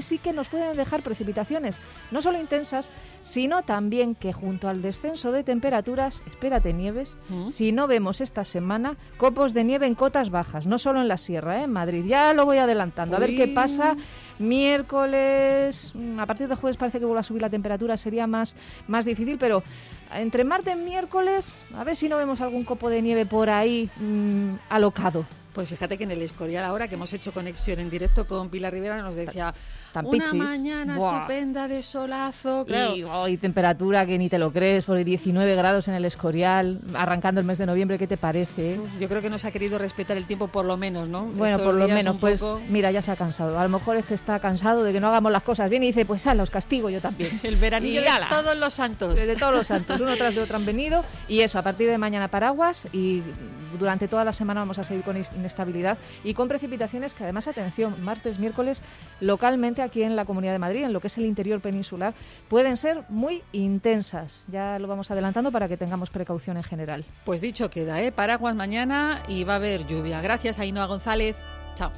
sí que nos pueden dejar precipitaciones, no solo intensas, sino también que junto al descenso de temperaturas, espérate Nieves, ¿Mm? si no vemos esta semana copos de nieve en cotas bajas, no solo en la sierra, ¿eh? en Madrid. Ya lo voy adelantando, a ver qué pasa. Miércoles, a partir del jueves parece que vuelve a subir la temperatura, sería más, más difícil, pero entre martes y miércoles, a ver si no vemos algún copo de nieve por ahí mmm, alocado. Pues fíjate que en el Escorial, ahora que hemos hecho conexión en directo con Pilar Rivera, nos decía Tan una pichis. mañana Buah. estupenda de solazo. Claro. Y, oh, y temperatura que ni te lo crees, por diecinueve grados en el Escorial, arrancando el mes de noviembre, ¿qué te parece? Yo creo que nos ha querido respetar el tiempo por lo menos, ¿no? Bueno, Estos por lo menos, pues poco... mira, ya se ha cansado. A lo mejor es que está cansado de que no hagamos las cosas bien y dice, pues ala, os castigo yo también. El veranillo de todos los santos. De todos los santos, uno tras de otro han venido. Y eso, a partir de mañana paraguas y durante toda la semana vamos a seguir con inestabilidad y con precipitaciones que además, atención, martes, miércoles, localmente aquí en la Comunidad de Madrid, en lo que es el interior peninsular, pueden ser muy intensas. Ya lo vamos adelantando para que tengamos precaución en general. Pues dicho queda, ¿eh? Paraguas mañana y va a haber lluvia. Gracias, Ainhoa González. Chao.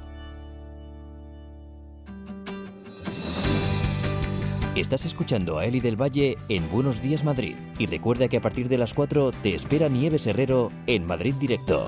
Estás escuchando a Eli del Valle en Buenos Días Madrid. Y recuerda que a partir de las cuatro te espera Nieves Herrero en Madrid Directo.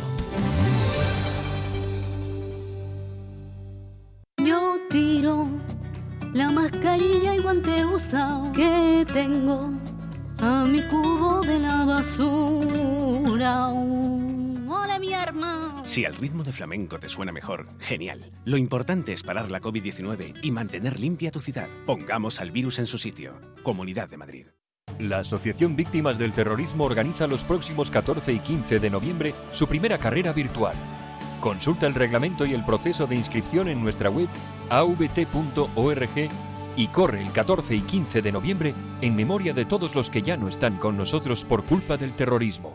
Yo tiro la mascarilla y guante usado que tengo a mi cubo de la basura. ¡Hola, mi hermano! Si al ritmo de flamenco te suena mejor, genial. Lo importante es parar la covid diecinueve y mantener limpia tu ciudad. Pongamos al virus en su sitio. Comunidad de Madrid. La Asociación Víctimas del Terrorismo organiza los próximos catorce y quince de noviembre su primera carrera virtual. Consulta el reglamento y el proceso de inscripción en nuestra web a v t punto org y corre el catorce y quince de noviembre en memoria de todos los que ya no están con nosotros por culpa del terrorismo.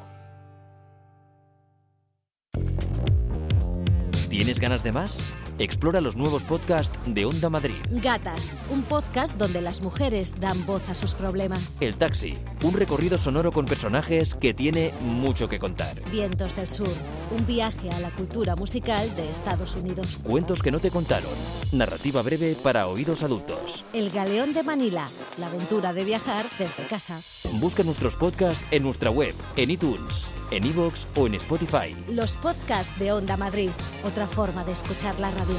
¿Tienes ganas de más? Explora los nuevos podcasts de Onda Madrid. Gatas, un podcast donde las mujeres dan voz a sus problemas. El Taxi, un recorrido sonoro con personajes que tiene mucho que contar. Vientos del Sur, un viaje a la cultura musical de Estados Unidos. Cuentos que no te contaron, narrativa breve para oídos adultos. El Galeón de Manila, la aventura de viajar desde casa. Busca nuestros podcasts en nuestra web, en iTunes, en iVoox o en Spotify. Los podcasts de Onda Madrid, otra forma de escuchar la radio.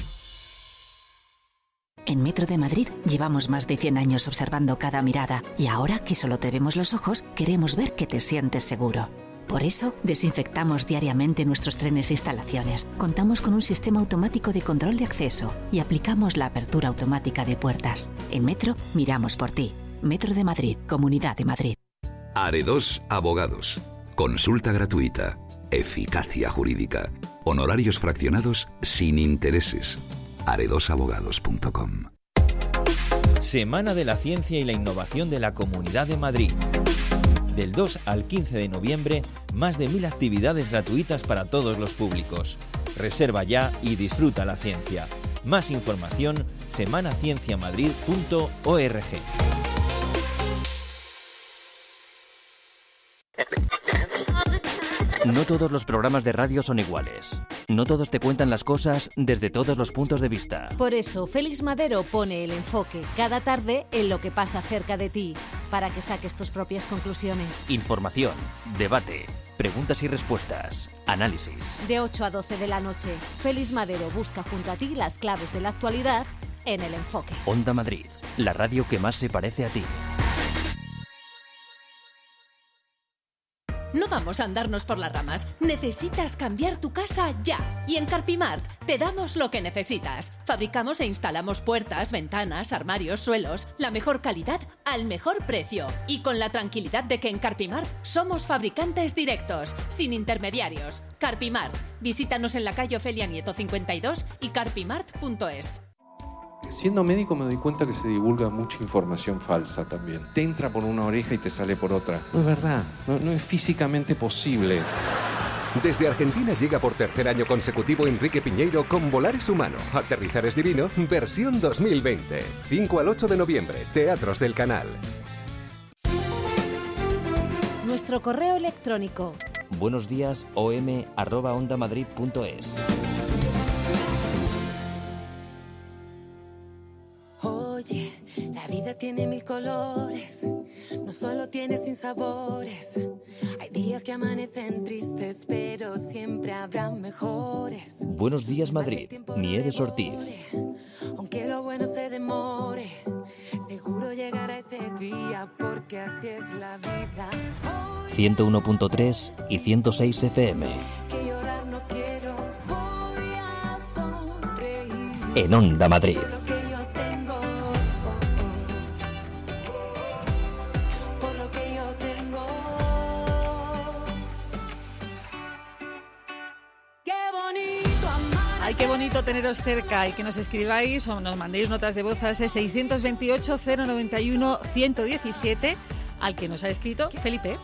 En Metro de Madrid llevamos más de cien años observando cada mirada y ahora que solo te vemos los ojos, queremos ver que te sientes seguro. Por eso, desinfectamos diariamente nuestros trenes e instalaciones, contamos con un sistema automático de control de acceso y aplicamos la apertura automática de puertas. En Metro, miramos por ti. Metro de Madrid, Comunidad de Madrid. Aredos Abogados. Consulta gratuita. Eficacia jurídica. Honorarios fraccionados sin intereses. aredos abogados punto com. Semana de la Ciencia y la Innovación de la Comunidad de Madrid. Del dos al quince de noviembre, más de mil actividades gratuitas para todos los públicos. Reserva ya y disfruta la ciencia. Más información, semana ciencia madrid punto org. No todos los programas de radio son iguales. No todos te cuentan las cosas desde todos los puntos de vista. Por eso, Félix Madero pone el enfoque cada tarde en lo que pasa cerca de ti, para que saques tus propias conclusiones. Información, debate, preguntas y respuestas, análisis. De ocho a doce de la noche, Félix Madero busca junto a ti las claves de la actualidad en el enfoque. Onda Madrid, la radio que más se parece a ti. No vamos a andarnos por las ramas. Necesitas cambiar tu casa ya. Y en Carpimart te damos lo que necesitas. Fabricamos e instalamos puertas, ventanas, armarios, suelos. La mejor calidad al mejor precio. Y con la tranquilidad de que en Carpimart somos fabricantes directos, sin intermediarios. Carpimart. Visítanos en la calle Ofelia Nieto cincuenta y dos y carpimart punto es. Siendo médico me doy cuenta que se divulga mucha información falsa también. Te entra por una oreja y te sale por otra. No es verdad, no, no es físicamente posible. Desde Argentina llega por tercer año consecutivo Enrique Piñeiro con Volar es humano, aterrizar es divino, versión dos mil veinte. cinco al ocho de noviembre, Teatros del Canal. Nuestro correo electrónico. Buenos días, om arroba ondamadrid punto es. vida tiene mil colores, no solo tiene sinsabores. Hay días que amanecen tristes, pero siempre habrá mejores. Buenos días, Madrid. Nieves Ortiz. Aunque lo bueno se demore, seguro llegará ese día, porque así es la vida. ciento uno punto tres y ciento seis F M. Que llorar no quiero, voy a sonreír. En Onda Madrid. Ay, qué bonito teneros cerca y que nos escribáis o nos mandéis notas de voz a ese seiscientos veintiocho, cero noventa y uno, ciento diecisiete, al que nos ha escrito Felipe.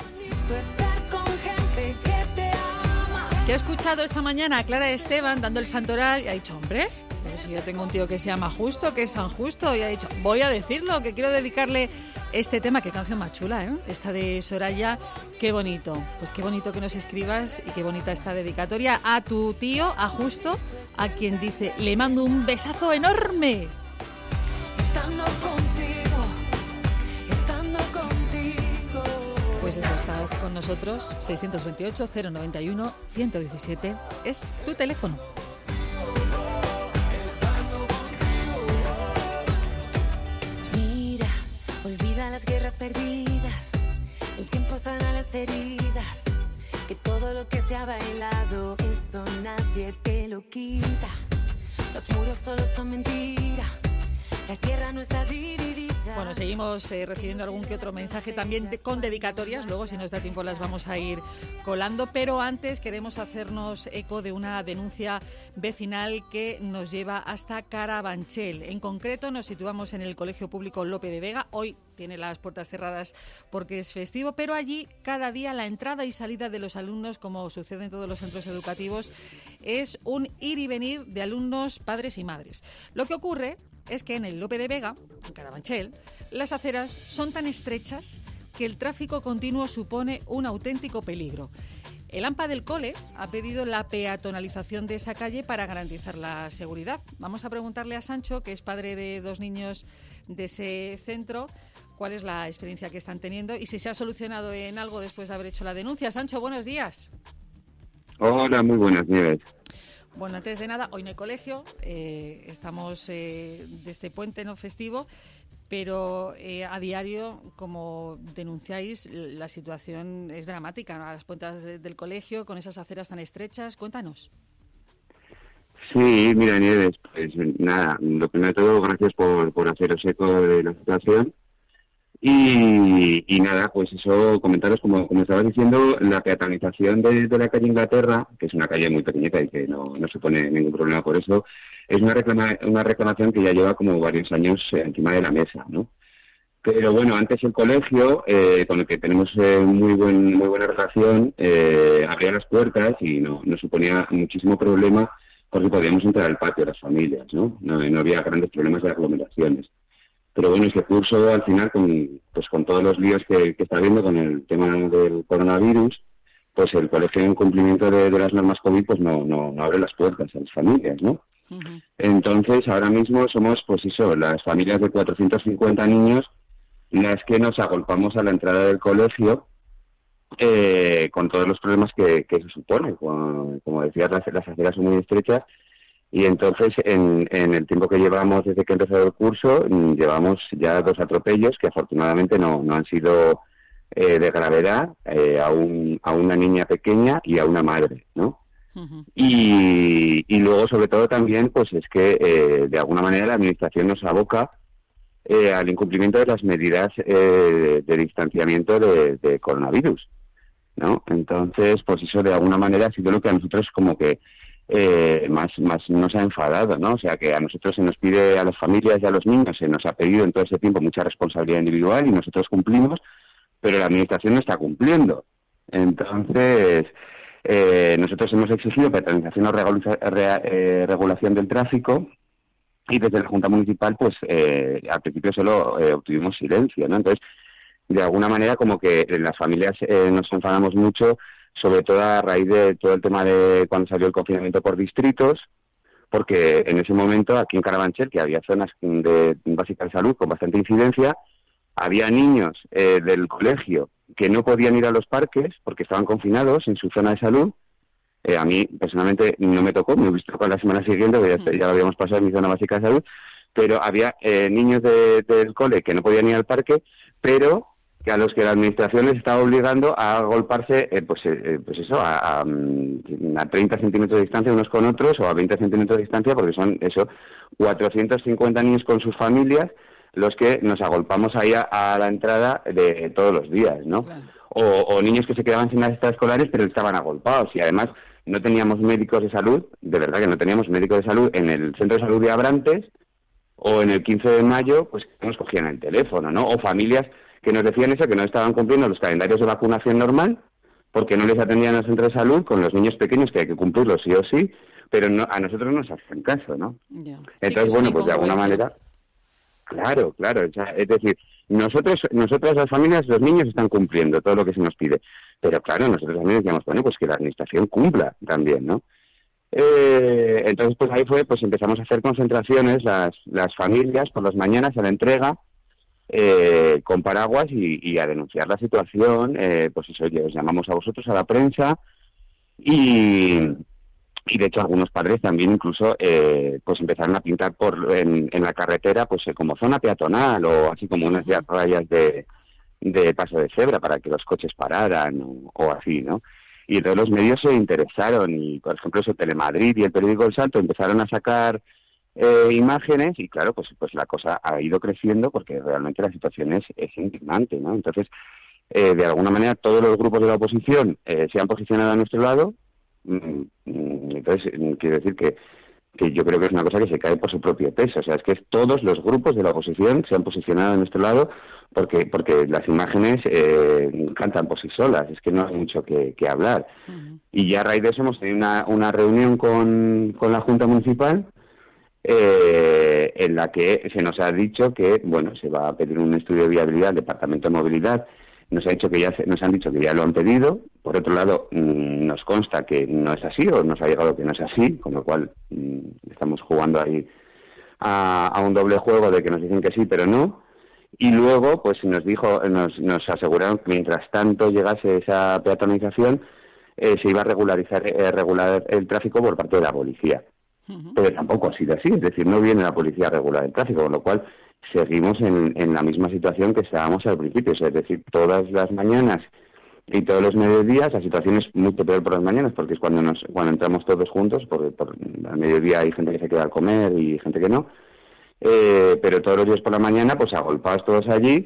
Que ha escuchado esta mañana a Clara Esteban dando el santoral y ha dicho, hombre, pero si yo tengo un tío que se llama Justo, que es San Justo, y ha dicho, voy a decirlo, que quiero dedicarle este tema. Qué canción más chula, ¿eh? Esta de Soraya, qué bonito. Pues qué bonito que nos escribas y qué bonita esta dedicatoria a tu tío, a Justo, a quien dice, le mando un besazo enorme. Estando contigo, estando contigo. Pues eso, está con nosotros, seiscientos veintiocho, cero noventa y uno, ciento diecisiete, es tu teléfono. Las guerras perdidas, el tiempo sana las heridas, que todo lo que se ha bailado, eso nadie te lo quita. Los muros solo son mentira, la tierra no está dividida. Bueno, seguimos eh, recibiendo algún que otro mensaje también de, con dedicatorias, luego si nos da tiempo las vamos a ir colando, pero antes queremos hacernos eco de una denuncia vecinal que nos lleva hasta Carabanchel. En concreto nos situamos en el Colegio Público Lope de Vega. Hoy tiene las puertas cerradas porque es festivo, pero allí cada día la entrada y salida de los alumnos, como sucede en todos los centros educativos, es un ir y venir de alumnos, padres y madres. Lo que ocurre es que en el Lope de Vega, en Carabanchel, las aceras son tan estrechas que el tráfico continuo supone un auténtico peligro. El AMPA del cole ha pedido la peatonalización de esa calle para garantizar la seguridad. Vamos a preguntarle a Sancho, que es padre de dos niños de ese centro, cuál es la experiencia que están teniendo y si se ha solucionado en algo después de haber hecho la denuncia. Sancho, buenos días. Hola, muy buenas, Nieves. Bueno, antes de nada, hoy no hay colegio, eh, estamos eh, de este puente no festivo, pero eh, a diario, como denunciáis, la situación es dramática, ¿no? A las puertas de, del colegio, con esas aceras tan estrechas. Cuéntanos. Sí, mira, Nieves, pues nada, lo primero de todo, gracias por, por haceros eco de la situación. Y, y nada, pues eso, comentaros, como, como estabas diciendo, la peatonalización de, de la calle Inglaterra, que es una calle muy pequeñita y que no, no supone ningún problema por eso, es una, reclama, una reclamación que ya lleva como varios años eh, encima de la mesa, ¿no? Pero bueno, antes el colegio, eh, con el que tenemos eh, muy buen muy buena relación, eh, abría las puertas y no, no suponía muchísimo problema porque podíamos entrar al patio de las familias, ¿no? No, no había grandes problemas de aglomeraciones. Pero bueno, este curso al final, con, pues con todos los líos que, que está habiendo con el tema del coronavirus, pues el colegio en cumplimiento de, de las normas COVID pues no, no, no abre las puertas a las familias, ¿no? Uh-huh. Entonces ahora mismo somos, pues eso, las familias de cuatrocientos cincuenta niños las que nos agolpamos a la entrada del colegio eh, con todos los problemas que, que eso supone. Como, como decías, las, las aceras son muy estrechas. Y entonces, en, en el tiempo que llevamos desde que empezó el curso, llevamos ya dos atropellos que afortunadamente no, no han sido eh, de gravedad, eh, a, un, a una niña pequeña y a una madre, ¿no? Uh-huh. Y, y luego, sobre todo, también, pues es que eh, de alguna manera la Administración nos aboca eh, al incumplimiento de las medidas eh, de distanciamiento de, de coronavirus, ¿no? Entonces, pues eso de alguna manera ha sido lo que a nosotros como que Eh, más más nos ha enfadado, ¿no? O sea, que a nosotros se nos pide, a las familias y a los niños, se nos ha pedido en todo ese tiempo mucha responsabilidad individual y nosotros cumplimos, pero la Administración no está cumpliendo. Entonces, eh, nosotros hemos exigido peatonalización o regula- re- eh, regulación del tráfico y desde la Junta Municipal, pues, eh, al principio solo eh, obtuvimos silencio, ¿no? Entonces, de alguna manera, como que las familias eh, nos enfadamos mucho, sobre todo a raíz de todo el tema de cuando salió el confinamiento por distritos, porque en ese momento aquí en Carabanchel, que había zonas de básica de salud con bastante incidencia, había niños eh, del colegio que no podían ir a los parques porque estaban confinados en su zona de salud. Eh, a mí, personalmente, no me tocó, me he visto con la semana siguiente, porque ya, ya lo habíamos pasado en mi zona básica de salud, pero había eh, niños de, del cole que no podían ir al parque, pero que a los que la administración les estaba obligando a agolparse, eh, pues, eh, pues eso, a, a, a treinta centímetros de distancia unos con otros, o a veinte centímetros de distancia, porque son, eso, cuatrocientos cincuenta niños con sus familias, los que nos agolpamos ahí a, a la entrada de todos los días, ¿no? Claro. O, o niños que se quedaban sin las extraescolares, pero estaban agolpados, y además no teníamos médicos de salud, de verdad que no teníamos médicos de salud en el Centro de Salud de Abrantes, o en el quince de mayo, pues nos cogían el teléfono, ¿no? O familias que nos decían eso, que no estaban cumpliendo los calendarios de vacunación normal, porque no les atendían al centro de salud con los niños pequeños, que hay que cumplirlos sí o sí, pero no, a nosotros nos hacen caso, ¿no? Yeah. Entonces, sí, bueno, pues de alguna manera... Claro, claro, o sea, es decir, nosotros, nosotras las familias, los niños están cumpliendo todo lo que se nos pide, pero claro, nosotros también decíamos, bueno, pues que la administración cumpla también, ¿no? Eh, entonces, pues ahí fue, pues empezamos a hacer concentraciones, las, las familias, por las mañanas a la entrega, eh, con paraguas y, y a denunciar la situación, eh, pues eso, os llamamos a vosotros, a la prensa, y... Y de hecho algunos padres también incluso eh, pues empezaron a pintar por en, en la carretera pues eh, como zona peatonal o así como unas rayas de, de paso de cebra para que los coches pararan o, o así, ¿no? Y entonces los medios se interesaron y por ejemplo eso Telemadrid y el periódico El Salto empezaron a sacar eh, imágenes y claro pues pues la cosa ha ido creciendo porque realmente la situación es, es indignante, ¿no? Entonces eh, de alguna manera todos los grupos de la oposición eh, se han posicionado a nuestro lado. Entonces, quiero decir que, que yo creo que es una cosa que se cae por su propio peso. O sea, es que todos los grupos de la oposición se han posicionado a nuestro lado porque porque las imágenes eh, cantan por sí solas. Es que no hay mucho que, que hablar. Uh-huh. Y ya a raíz de eso hemos tenido una, una reunión con, con la Junta Municipal eh, en la que se nos ha dicho que, bueno, se va a pedir un estudio de viabilidad al Departamento de Movilidad. Nos ha dicho que ya se, nos han dicho que ya lo han pedido. Por otro lado, mmm, nos consta que no es así, o nos ha llegado que no es así, con lo cual mmm, estamos jugando ahí a, a un doble juego de que nos dicen que sí, pero no. Y luego, pues nos dijo, nos, nos aseguraron que mientras tanto llegase esa peatonalización, eh, se iba a regularizar eh, regular el tráfico por parte de la policía. Uh-huh. Pero tampoco ha sido así, es decir, no viene la policía a regular el tráfico, con lo cual seguimos en, en la misma situación que estábamos al principio, es decir, todas las mañanas y todos los mediodías, la situación es mucho peor por las mañanas porque es cuando nos cuando entramos todos juntos, porque por, al mediodía hay gente que se queda a comer y gente que no, eh, pero todos los días por la mañana pues agolpados todos allí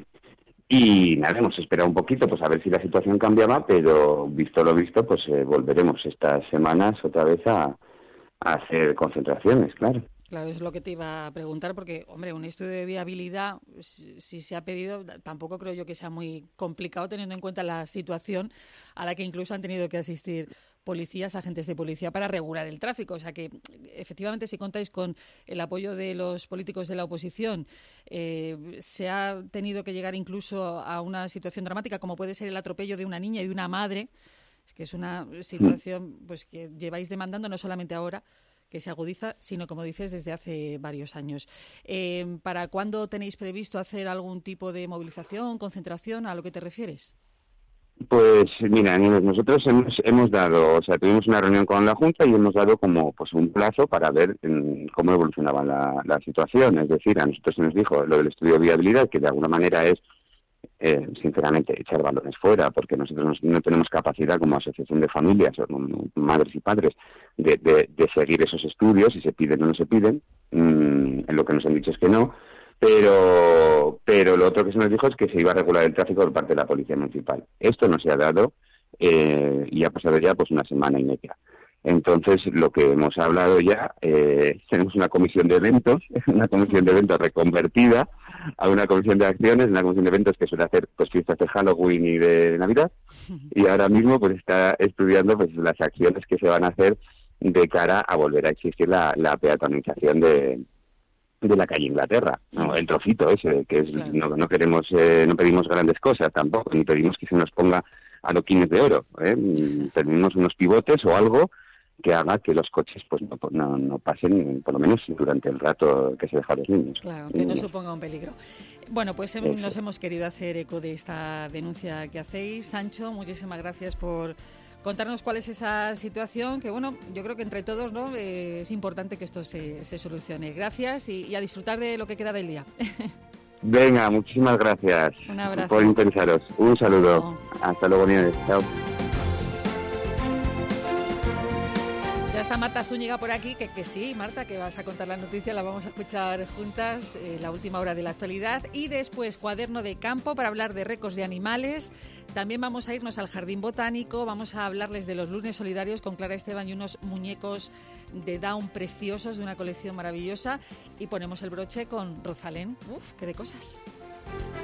y nada, hemos esperado un poquito pues a ver si la situación cambiaba, pero visto lo visto pues eh, volveremos estas semanas otra vez a, a hacer concentraciones, claro. Claro, es lo que te iba a preguntar, porque, hombre, un estudio de viabilidad, si, si se ha pedido, tampoco creo yo que sea muy complicado, teniendo en cuenta la situación a la que incluso han tenido que asistir policías, agentes de policía, para regular el tráfico. O sea que, efectivamente, si contáis con el apoyo de los políticos de la oposición, eh, se ha tenido que llegar incluso a una situación dramática, como puede ser el atropello de una niña y de una madre. Es que es una situación pues que lleváis demandando no solamente ahora, que se agudiza, sino, como dices, desde hace varios años. Eh, ¿Para cuándo tenéis previsto hacer algún tipo de movilización, concentración, a lo que te refieres? Pues mira, nosotros hemos, hemos dado, o sea, tuvimos una reunión con la Junta y hemos dado como pues un plazo para ver um, cómo evolucionaba la, la situación. Es decir, a nosotros se nos dijo lo del estudio de viabilidad, que de alguna manera es Eh, sinceramente, echar balones fuera, porque nosotros no tenemos capacidad como asociación de familias, o madres y padres, de, de, de seguir esos estudios, si se piden o no se piden. Mm, lo que nos han dicho es que no, pero pero lo otro que se nos dijo es que se iba a regular el tráfico por parte de la Policía Municipal. Esto no se ha dado eh, y ha pasado ya pues una semana y media. Entonces, lo que hemos hablado ya, eh, tenemos una comisión de eventos, una comisión de eventos reconvertida a una comisión de acciones, una comisión de eventos que suele hacer pues fiestas de Halloween y de Navidad, y ahora mismo pues está estudiando pues las acciones que se van a hacer de cara a volver a existir la, la peatonalización de, de la calle Inglaterra, ¿no? El trocito ese, que es claro. no, no queremos, eh, no pedimos grandes cosas tampoco, ni pedimos que se nos ponga adoquines de oro, ¿eh? Pedimos unos pivotes o algo que haga que los coches pues no, no, no pasen, por lo menos durante el rato que se deja a los niños. Claro, que no suponga un peligro. Bueno, pues hem, nos hemos querido hacer eco de esta denuncia que hacéis. Sancho, muchísimas gracias por contarnos cuál es esa situación, que bueno, yo creo que entre todos, ¿no? Eh, es importante que esto se, se solucione. Gracias y, y a disfrutar de lo que queda del día. Venga, muchísimas gracias. Un abrazo. Por interesaros. Un saludo. Hasta luego, Nieves. Chao. Ya está Marta Zúñiga por aquí, que, que sí, Marta, que vas a contar la noticia, la vamos a escuchar juntas, eh, la última hora de la actualidad. Y después, cuaderno de campo para hablar de récords de animales. También vamos a irnos al Jardín Botánico, vamos a hablarles de los lunes solidarios con Clara Esteban y unos muñecos de Down preciosos de una colección maravillosa. Y ponemos el broche con Rosalén. Uf, qué de cosas.